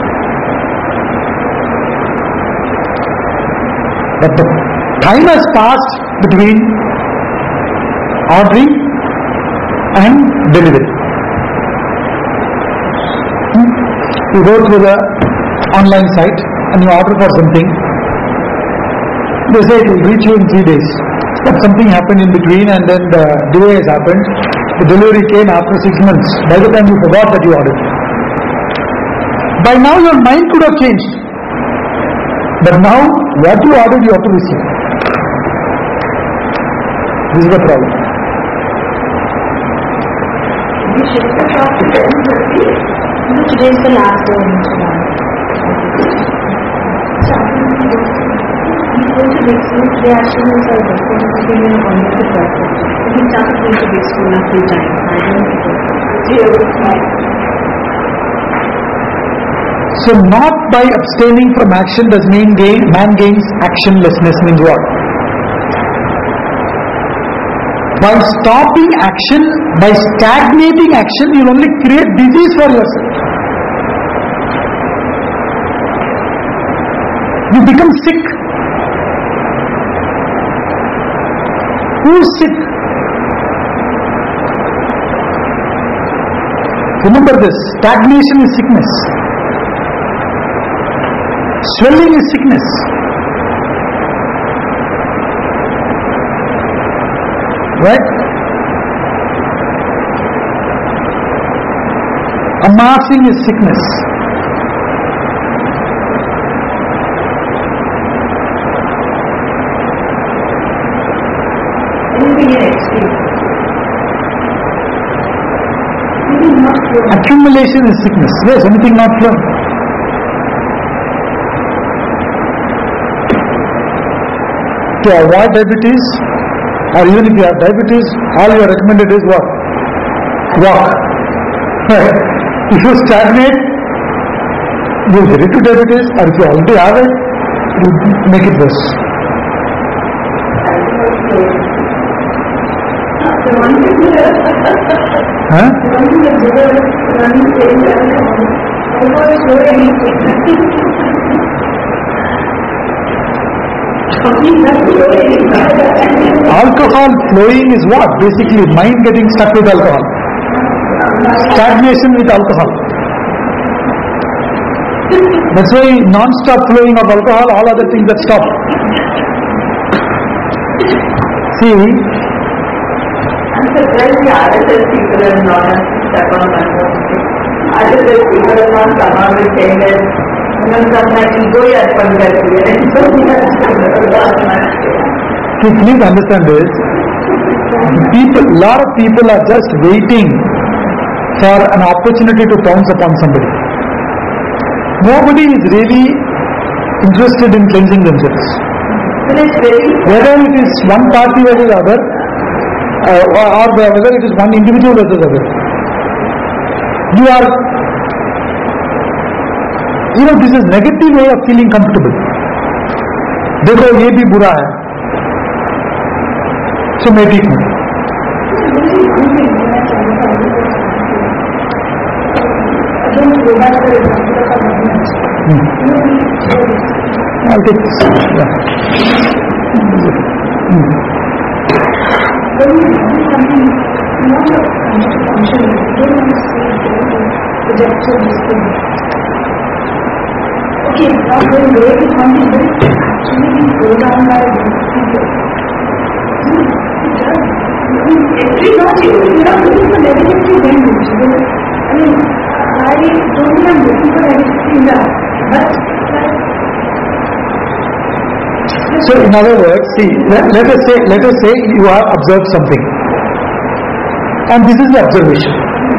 But the time has passed between ordering and delivery. Hmm? You go through the online site and you order for something. They say it will reach you in three days. But something happened in between and then the delay has happened. The delivery came after six months. By the time you forgot that you ordered. By now your mind could have changed. But now what you ordered you have to receive. This is the problem. We should talk to them. Today is the last day of this month. We go to big school. They actually know our responsibility and honor the person. We start to go to big school after time. I don't know. Zero. So not by abstaining from action does man gain, man gains actionlessness. Means what? By stopping action, by stagnating action, you will only create disease for yourself. You become sick. Who is sick? Remember this, stagnation is sickness. Swelling is sickness. Right? Amassing is sickness. Anything in extreme. Anything not flowing. Accumulation is sickness. Yes, anything not flowing. To avoid diabetes, or even if you have diabetes, all you are recommended is what? Walk. Right? If you stagnate, you will get into diabetes, or if you already have it, you make it worse. The one thing that Huh? the one thing that they were running saying that alcohol is flowing anything. Something that's flowing. Alcohol flowing is what? Basically, mind getting stuck with alcohol. Stagnation with alcohol. That's why non-stop flowing of alcohol, all other things that stop. See, I'm surprised the R S S people are not step on my R S S people are not come out with saying that उन्होंने ego ही अर्पण कर दिया है see, please understand this. People, lot of people are just waiting for an opportunity to pounce upon somebody. Nobody is really interested in cleansing themselves. But it's very Whether it is one party versus other, uh, or, or whether it is one individual versus other. You are, you know, this is negative way of feeling comfortable. देखो ये भी बुरा है, so मैं ठीक हूँ. Hmm. I'll take this. Yeah. Hmm. when you do something not a conscious function, you don't want to see the projected this thing. Okay, now going way to something that actually being pulled down by people. It's not you. You're not looking for negativity then, I mean, I don't think I'm looking for negativity in that, but So in other words, see, let, let us say, let us say you have observed something, and this is the observation.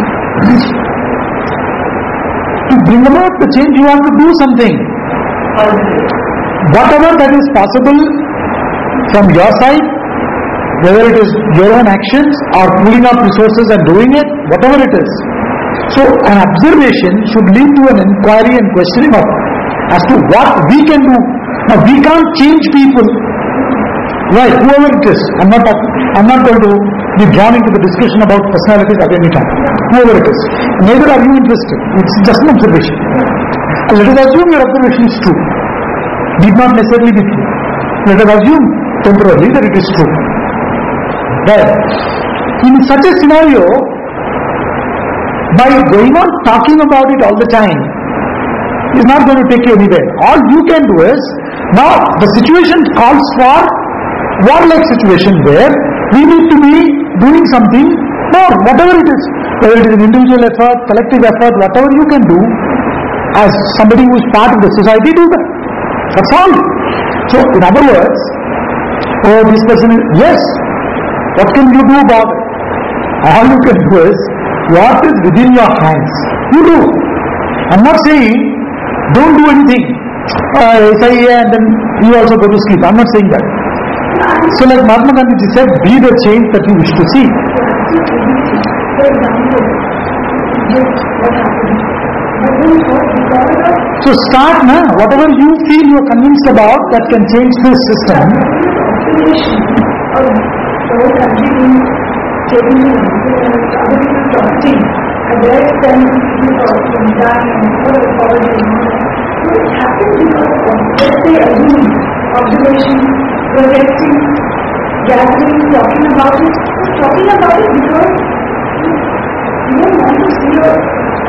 To bring about the change, you have to do something. Whatever that is possible from your side, whether it is your own actions or pulling up resources and doing it, whatever it is. So an observation should lead to an inquiry and questioning of as to what we can do. Now we can't change people, right? Whoever it is. I'm not. I'm not going to be drawn into the discussion about personalities at any time. Whoever it is. Neither are you interested. It's just an observation. And let us assume your observation is true. Need not necessarily be true. Let us assume temporarily that it is true. Right? In such a scenario, by going on talking about it all the time, is not going to take you anywhere. All you can do is, now the situation calls for warlike situation where we need to be doing something more, whatever it is. Whether it is an individual effort, collective effort, whatever you can do as somebody who is part of the society, do that. That's all. So in other words, oh this person is, yes, what can you do about it? All you can do is, what is within your hands, you do. I'm not saying don't do anything. Uh, say yeah, and then you also go to sleep. I'm not saying that. So like Mahatma Gandhi said, be the change that you wish to see. for example, yes, what happened? But then what because of So start now, whatever you feel you are convinced about that can change this system. observation of the whole country being taken to other people's property, and their extent people from dying and all the poverty and all that. So it happens because of, let's say, assume, observation, projecting, gathering, talking about it. Talking about it because you don't want to see your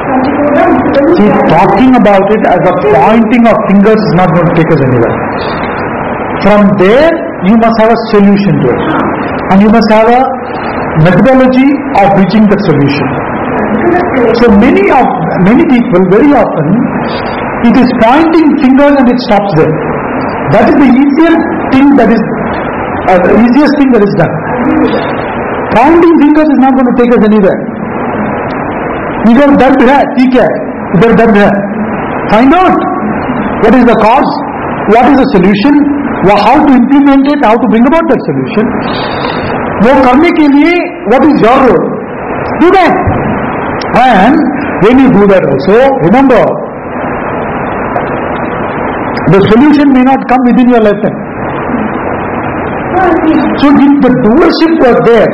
Can't you go down? See, talking about it as a pointing of fingers is not going to take us anywhere. From there, you must have a solution to it. And you must have a methodology of reaching the solution. So many of many people, very often, it is pointing fingers and it stops there. That is the easiest thing that is, uh, the easiest thing that is done. Pointing fingers is not going to take us anywhere. इधर दर्द है, ठीक है, इधर दर्द है. Find out what is the cause, what is the solution, how to implement it, how to bring about that solution. वो करने के लिए what is your role? Do that. And when you do that also, remember, the solution may not come within your lifetime. So if the doership was there,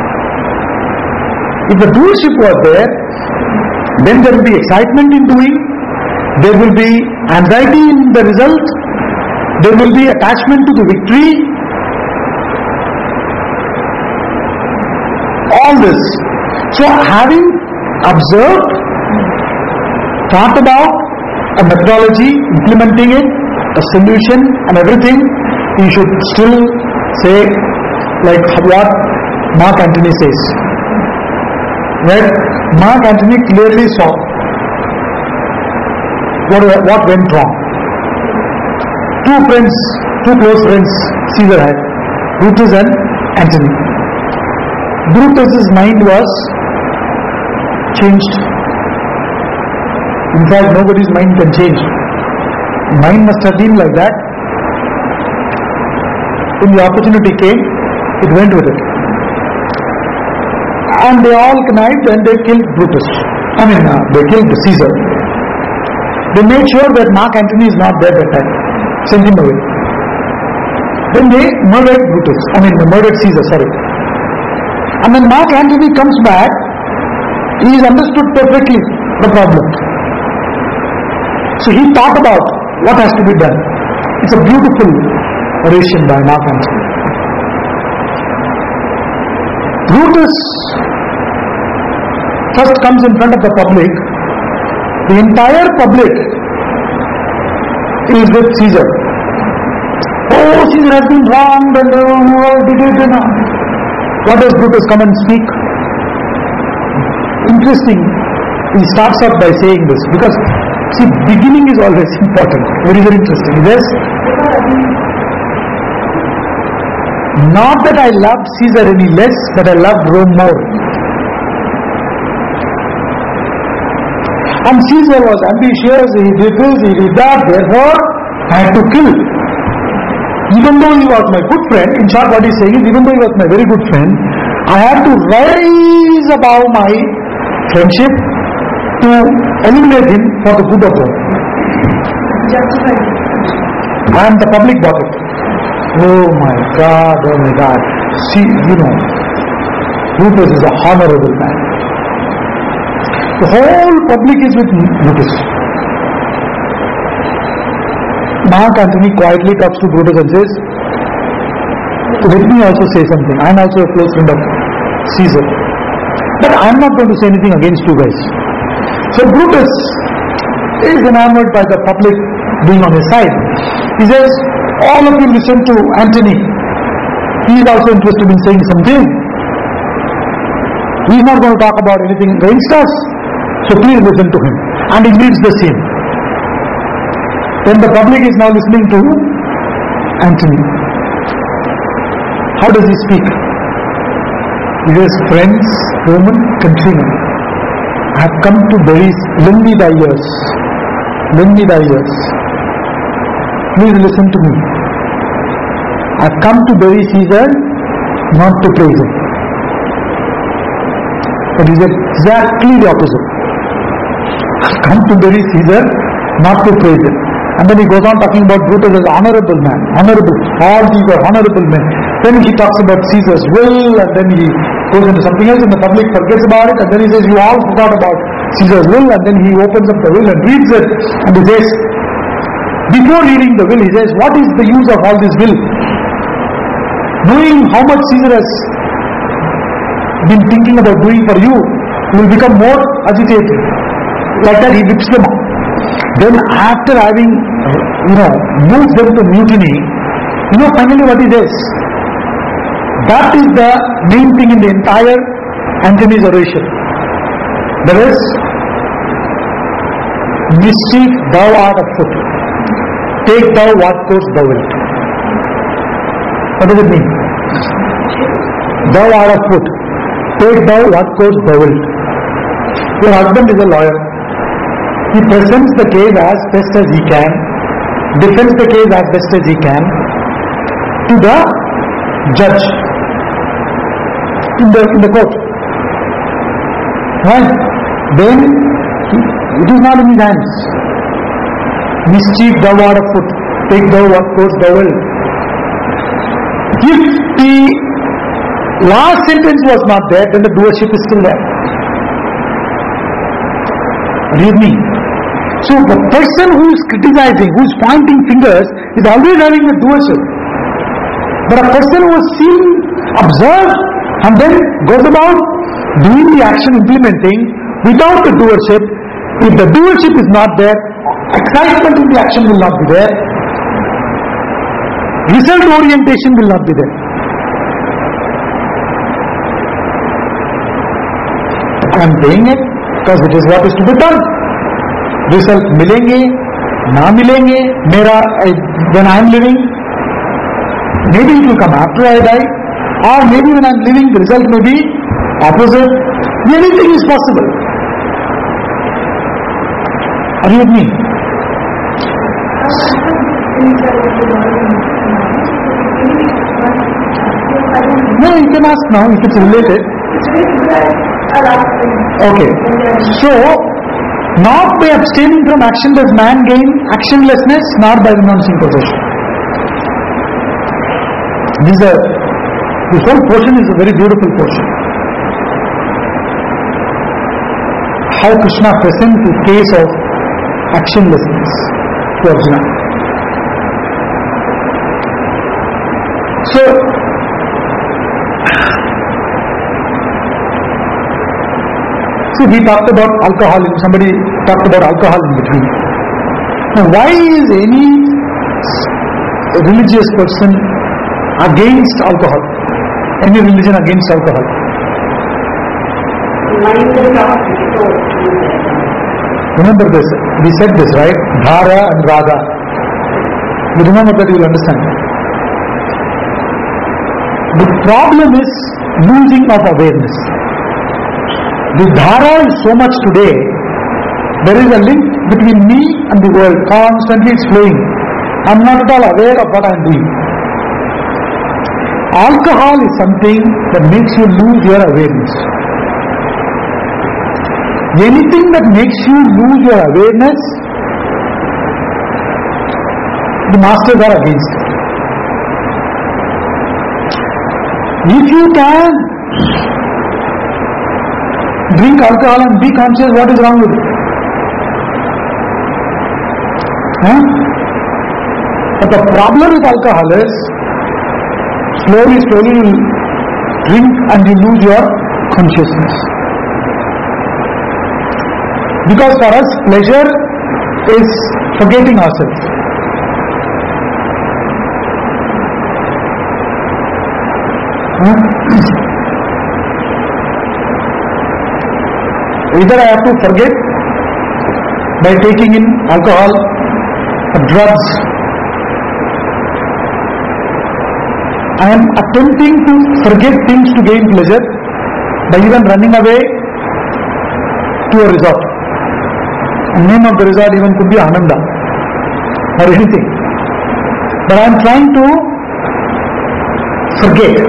if the doership was there, then there will be excitement in doing, there will be anxiety in the result, there will be attachment to the victory. All this. So having observed, thought about a methodology, implementing it, a solution and everything, you should still say like what Mark Antony says. Right? Mark Antony clearly saw what, what went wrong. Two friends, two close friends Caesar had, Brutus and Antony. Brutus's mind was changed. In fact, nobody's mind can change. Mind must have been like that. When the opportunity came, it went with it. And they all connived and they killed Brutus. I mean, uh, they killed Caesar. They made sure that Mark Antony is not there that time. Sent him away. Then they murdered Brutus. I mean, murdered Caesar, sorry. And when Mark Antony comes back, he is understood perfectly the problem. So he thought about what has to be done. It's a beautiful oration by Mark Antony. Brutus first comes in front of the public. The entire public is with Caesar. Oh, Caesar has been wronged and uh, did it and uh. What does Brutus come and speak? Interesting. He starts off by saying this because see, beginning is always important. Very, very interesting. Yes? Not that I loved Caesar any less, but I loved Rome more. And Caesar was ambitious, he did this, he did that, therefore I had to kill. Even though he was my good friend, in short what he's saying is, even though he was my very good friend, I had to rise above my friendship to eliminate him for the good of Rome. And the public bought it. Oh my God, oh my God. See, you know, Brutus is a honorable man. The whole public is with Brutus. Mark Antony quietly comes to Brutus and says, let me also say something. I am also a close friend of Caesar. But I am not going to say anything against you guys. So Brutus is enamored by the public being on his side. He says, all of you listen to Antony. He is also interested in saying something. He is not going to talk about anything against us. So please listen to him. And he leaves the scene. Then the public is now listening to Antony. How does he speak? He says, friends, Roman countrymen, I have come to bury, lend me thy ears. Lend me thy ears. Please listen to me. I have come to bury Caesar, not to praise him. But he said exactly the opposite. I have come to bury Caesar, not to praise him. And then he goes on talking about Brutus as honorable man, honorable, all these are honorable men. Then he talks about Caesar's will, and then he goes into something else, and the public forgets about it, and then he says, you all forgot about Caesar's will, and then he opens up the will and reads it, and he says, before reading the will, he says, what is the use of all this will? Knowing how much Caesar has been thinking about doing for you, you will become more agitated. Like that he whips them up. Then after having, you know, moved them to mutiny, you know finally what he says? That is the main thing in the entire Antony's oration. That is, mischief thou art afoot, take thou what course thou wilt. What does it mean? Thou art afoot, take thou what course thou wilt. Your husband is a lawyer. He presents the case as best as he can, defends the case as best as he can to the judge in the in the court. Right? Then it is not in his hands. Mischief thou art afoot, take thou what course thou wilt. If the last sentence was not there, then the doership is still there. Read me. So the person who is criticizing, who is pointing fingers, is always having a doership. But a person who has seen, observed, and then goes about doing the action, implementing, without the doership, if the doership is not there, excitement in the action will not be there. Result orientation will not be there. I am saying it because it is what is to be done. Result milenge, na milenge, mera, I, when I am living, maybe it will come after I die, or maybe when I am living the result may be opposite. Anything is possible. Are you with me? No, you can ask now if it's related. Okay. So, not by abstaining from action does man gain actionlessness, nor by renouncing possession. This, a, this whole portion is a very beautiful portion. How Krishna presents the case of actionlessness to Arjuna. So, see, we talked about alcohol, somebody talked about alcohol in between. Now, why is any religious person against alcohol? Any religion against alcohol? Remember this, we said this, right? Dhara and Raga. You remember that, you will understand. The problem is losing of awareness. The dhara is so much today, there is a link between me and the world, constantly it's flowing. I am not at all aware of what I am doing. Alcohol is something that makes you lose your awareness. Anything that makes you lose your awareness, the masters are against it. If you can drink alcohol and be conscious, what is wrong with it? Huh? But the problem with alcohol is, slowly, slowly you drink and you lose your consciousness. Because for us, pleasure is forgetting ourselves. Huh? Either I have to forget by taking in alcohol or drugs. I am attempting to forget things to gain pleasure by even running away to a resort. The name of the resort even could be Ananda or anything. But I am trying to forget.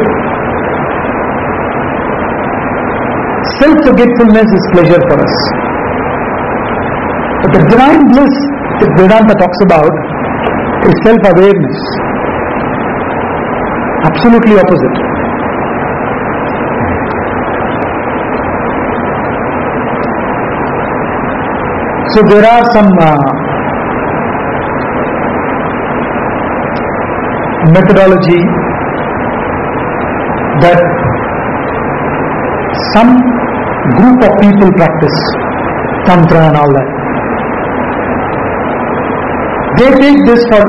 Self-forgetfulness is pleasure for us. But the divine bliss that Vedanta talks about is self-awareness. Absolutely opposite. So there are some uh, methodology that some group of people practice tantra and all that. They take this for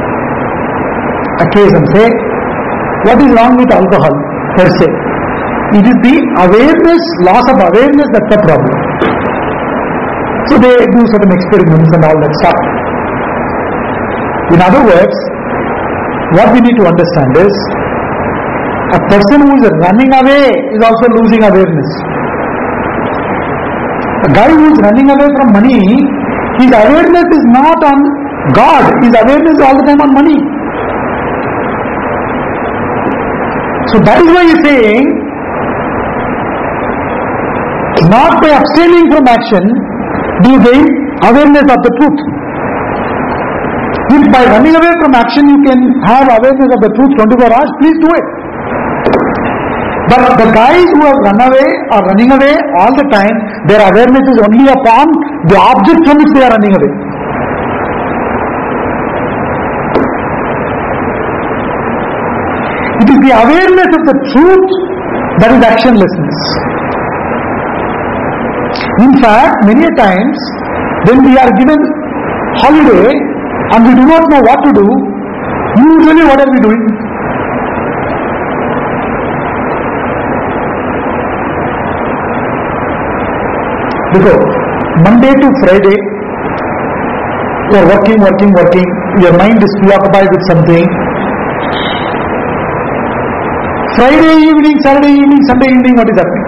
a case and say, what is wrong with alcohol per se? It is the awareness, loss of awareness that's the problem. So they do certain experiments and all that stuff. In other words, what we need to understand is, a person who is running away is also losing awareness. A guy who is running away from money, his awareness is not on God, his awareness is all the time on money. So that is why he is saying, not by abstaining from action do you gain awareness of the truth. If by running away from action you can have awareness of the truth twenty-four hours, please do it. But the guys who have run away are running away all the time, their awareness is only upon the object from which they are running away. It is the awareness of the truth that is actionlessness. In fact, many a times when we are given holiday and we do not know what to do, usually what are we doing? Because Monday to Friday, you are working, working, working, your mind is preoccupied with something. Friday evening, Saturday evening, Sunday evening, what is happening?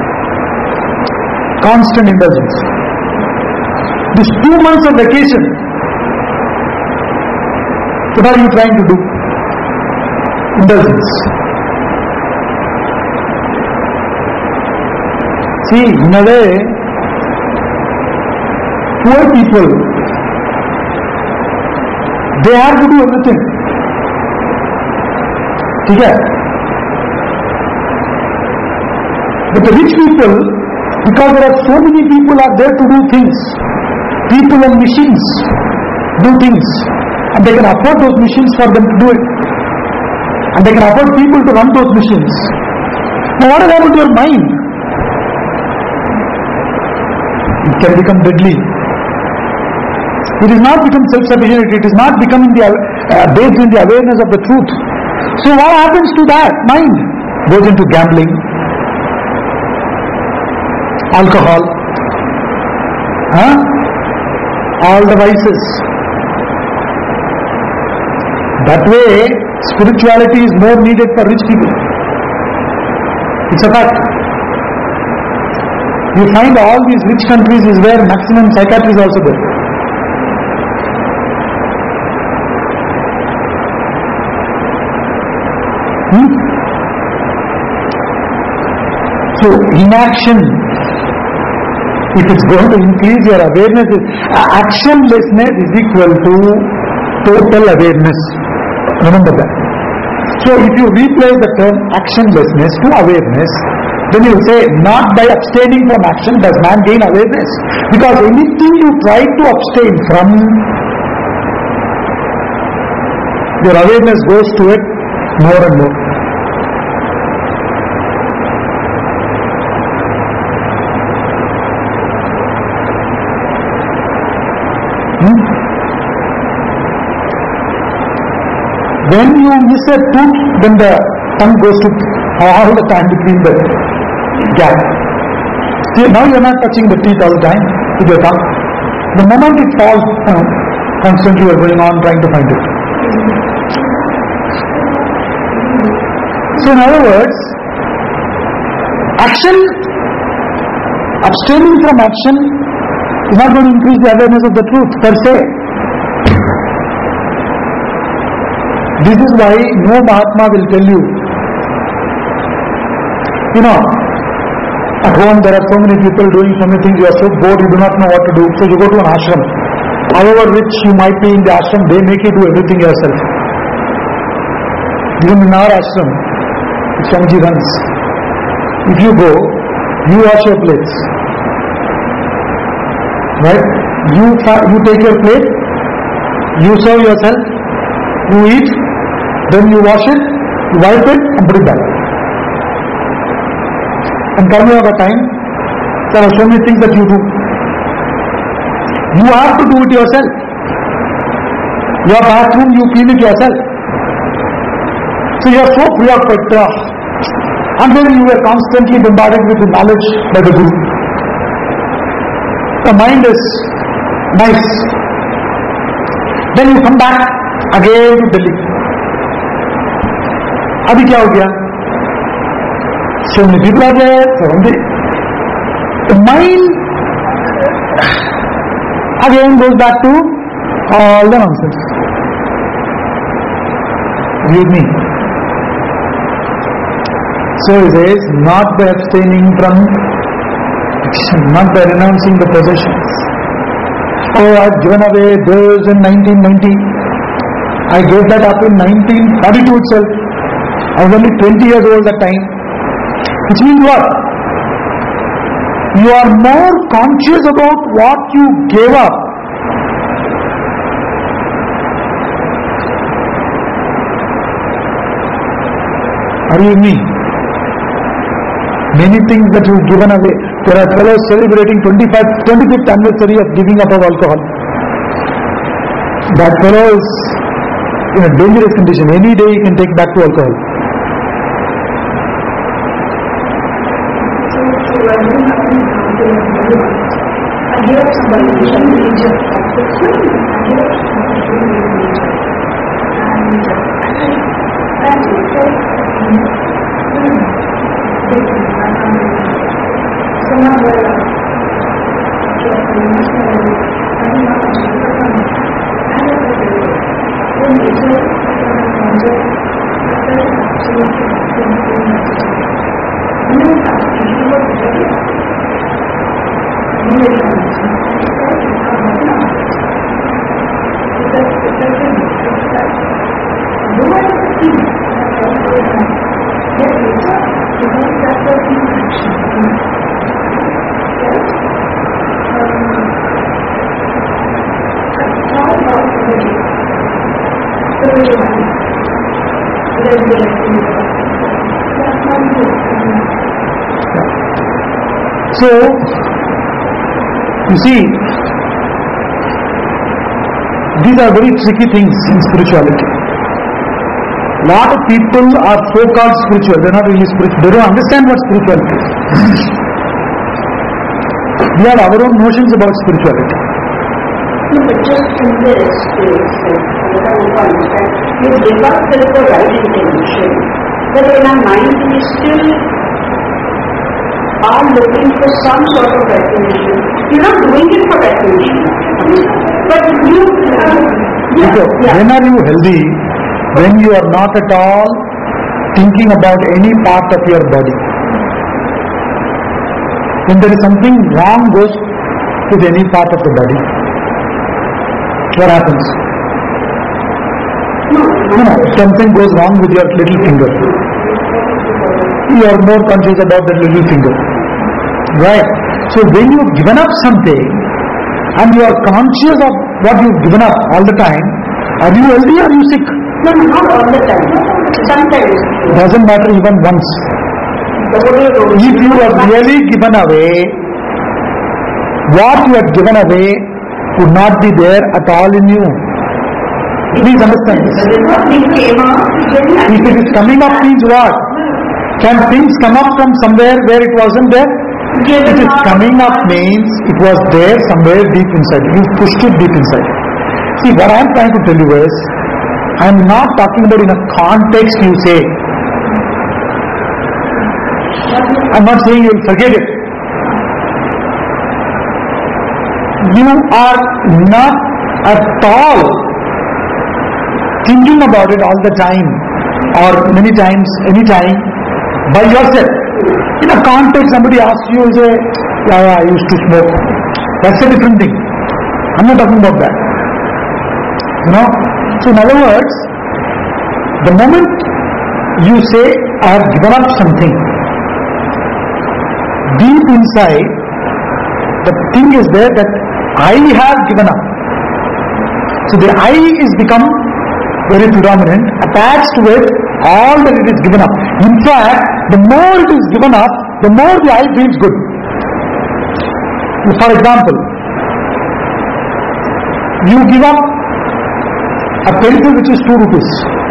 Constant indulgence. These two months of vacation, what are you trying to do? Indulgence. See, in a way, poor people, they have to do everything. Okay? But the rich people, because there are so many people are there to do things, people and machines do things, and they can afford those machines for them to do it, and they can afford people to run those machines. Now what has happened to your mind? It can become deadly. It is not become self-sufficient, it is not becoming the, uh, based in the awareness of the truth. So what happens to that mind? Goes into gambling, alcohol, huh? all the vices. That way, spirituality is more needed for rich people. It's a fact. You find all these rich countries is where maximum psychiatry is also there. Hmm? So, inaction, if it's going to increase your awareness, uh, actionlessness is equal to total awareness. Remember that. So, if you replace the term actionlessness to awareness, then you say, not by abstaining from action does man gain awareness. Because anything you try to abstain from, your awareness goes to it more and more. Hmm? When you miss a tooth, then the tongue goes to all the time between the gap. See, now you are not touching the teeth all the time with your tongue. The moment it falls, you know, constantly you are going on trying to find it. So in other words, action, abstaining from action is not going to increase the awareness of the truth per se. This is why no Mahatma will tell you, you know, at home there are so many people doing so many things, you are so bored, you do not know what to do, so you go to an ashram. However rich you might be in the ashram, they make you do everything yourself. Even in our ashram, Swamiji runs. If you go, you wash your plates. Right? You, you take your plate, you serve yourself, you eat, then you wash it, you wipe it and put it back. And come yoga time, there are so many things that you do. You have to do it yourself. Your bathroom, you clean it yourself. So you are so preoccupied. And then you were constantly bombarded with the knowledge by the Guru. The mind is nice. Then you come back again to Delhi. Abhi kya ho gaya? So many people are there. So the, the mind again goes back to all the nonsense. Read me. So he says, not by abstaining from action, not by renouncing the possessions. Oh, I've given away those in nineteen ninety. I gave that up in nineteen forty-two itself. I was only twenty years old that time. Which means what? You are more conscious about what you gave up. Are you with me? Many things that you've given away. There are fellows celebrating twenty-fifth, twenty-fifth anniversary of giving up of alcohol. That fellow is in a dangerous condition. Any day he can take back to alcohol. I hear somebody mention nature. And someone will So, you see, these are very tricky things in spirituality. Lot of people are so-called spiritual, they are not really spiritual, they don't understand what spirituality is. We have our own notions about spirituality. No, but just in this case, what I want to understand, you give up with the right intention, but in our mind we still are looking for some sort of recognition. You're not doing it for recognition, but you, uh, yeah, So, yeah. when are you healthy? When you are not at all thinking about any part of your body. When there is something wrong goes with any part of the body, what happens? No, No, no, something goes wrong with your little finger. You are more conscious about that little finger. Right? So when you've given up something and you are conscious of what you've given up all the time, are you healthy or are you sick? no, no, not all the time. Sometimes. Doesn't matter even once. If you have really given away, what you have given away would not be there at all in you. Please understand this. It came up, If it is coming up means what? Can things come up from somewhere where it wasn't there? It is coming up means it was there somewhere deep inside. You pushed it deep inside. See, what I am trying to tell you is, I am not talking about in a context you say. I am not saying you will forget it. You are not at all thinking about it all the time or many times, any time by yourself. In a context, somebody asks you, you say, yeah, yeah, I used to smoke. That's a different thing. I'm not talking about that. You know? So in other words, the moment you say, I have given up something, deep inside, the thing is there that I have given up. So the I is become very predominant, attached to it, all that it is given up. In fact, the more it is given up, the more the I feels good. For example, You give up a pencil which is two rupees.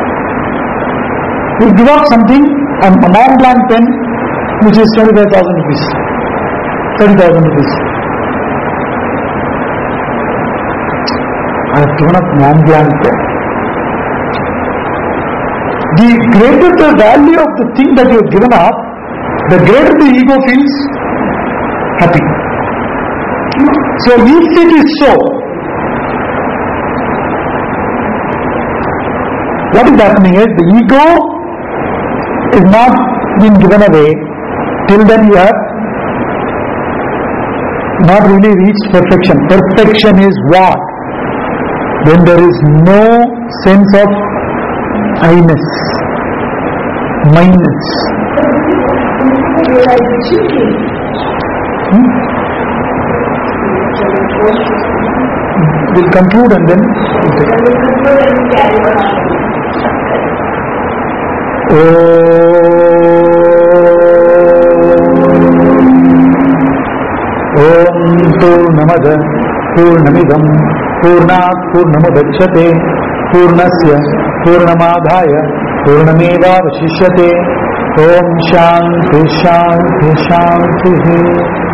You give up something, a Mont Blanc pen which is twenty-five thousand rupees, thirty thousand rupees. I have given up Mont Blanc pen. The greater the value of the thing that you have given up, the greater the ego feels happy. So if it is so, what is happening is the ego is not being given away. Till then you have not really reached perfection. Perfection is what? When there is no sense of I-ness, minus. Hmm? We'll conclude and then we'll take Om Purnamada Purnamidam Purnat Purnamudachyate Purnasya Purnamadhaya Purnameva Vashishyate Om Shanti Shanti Shanti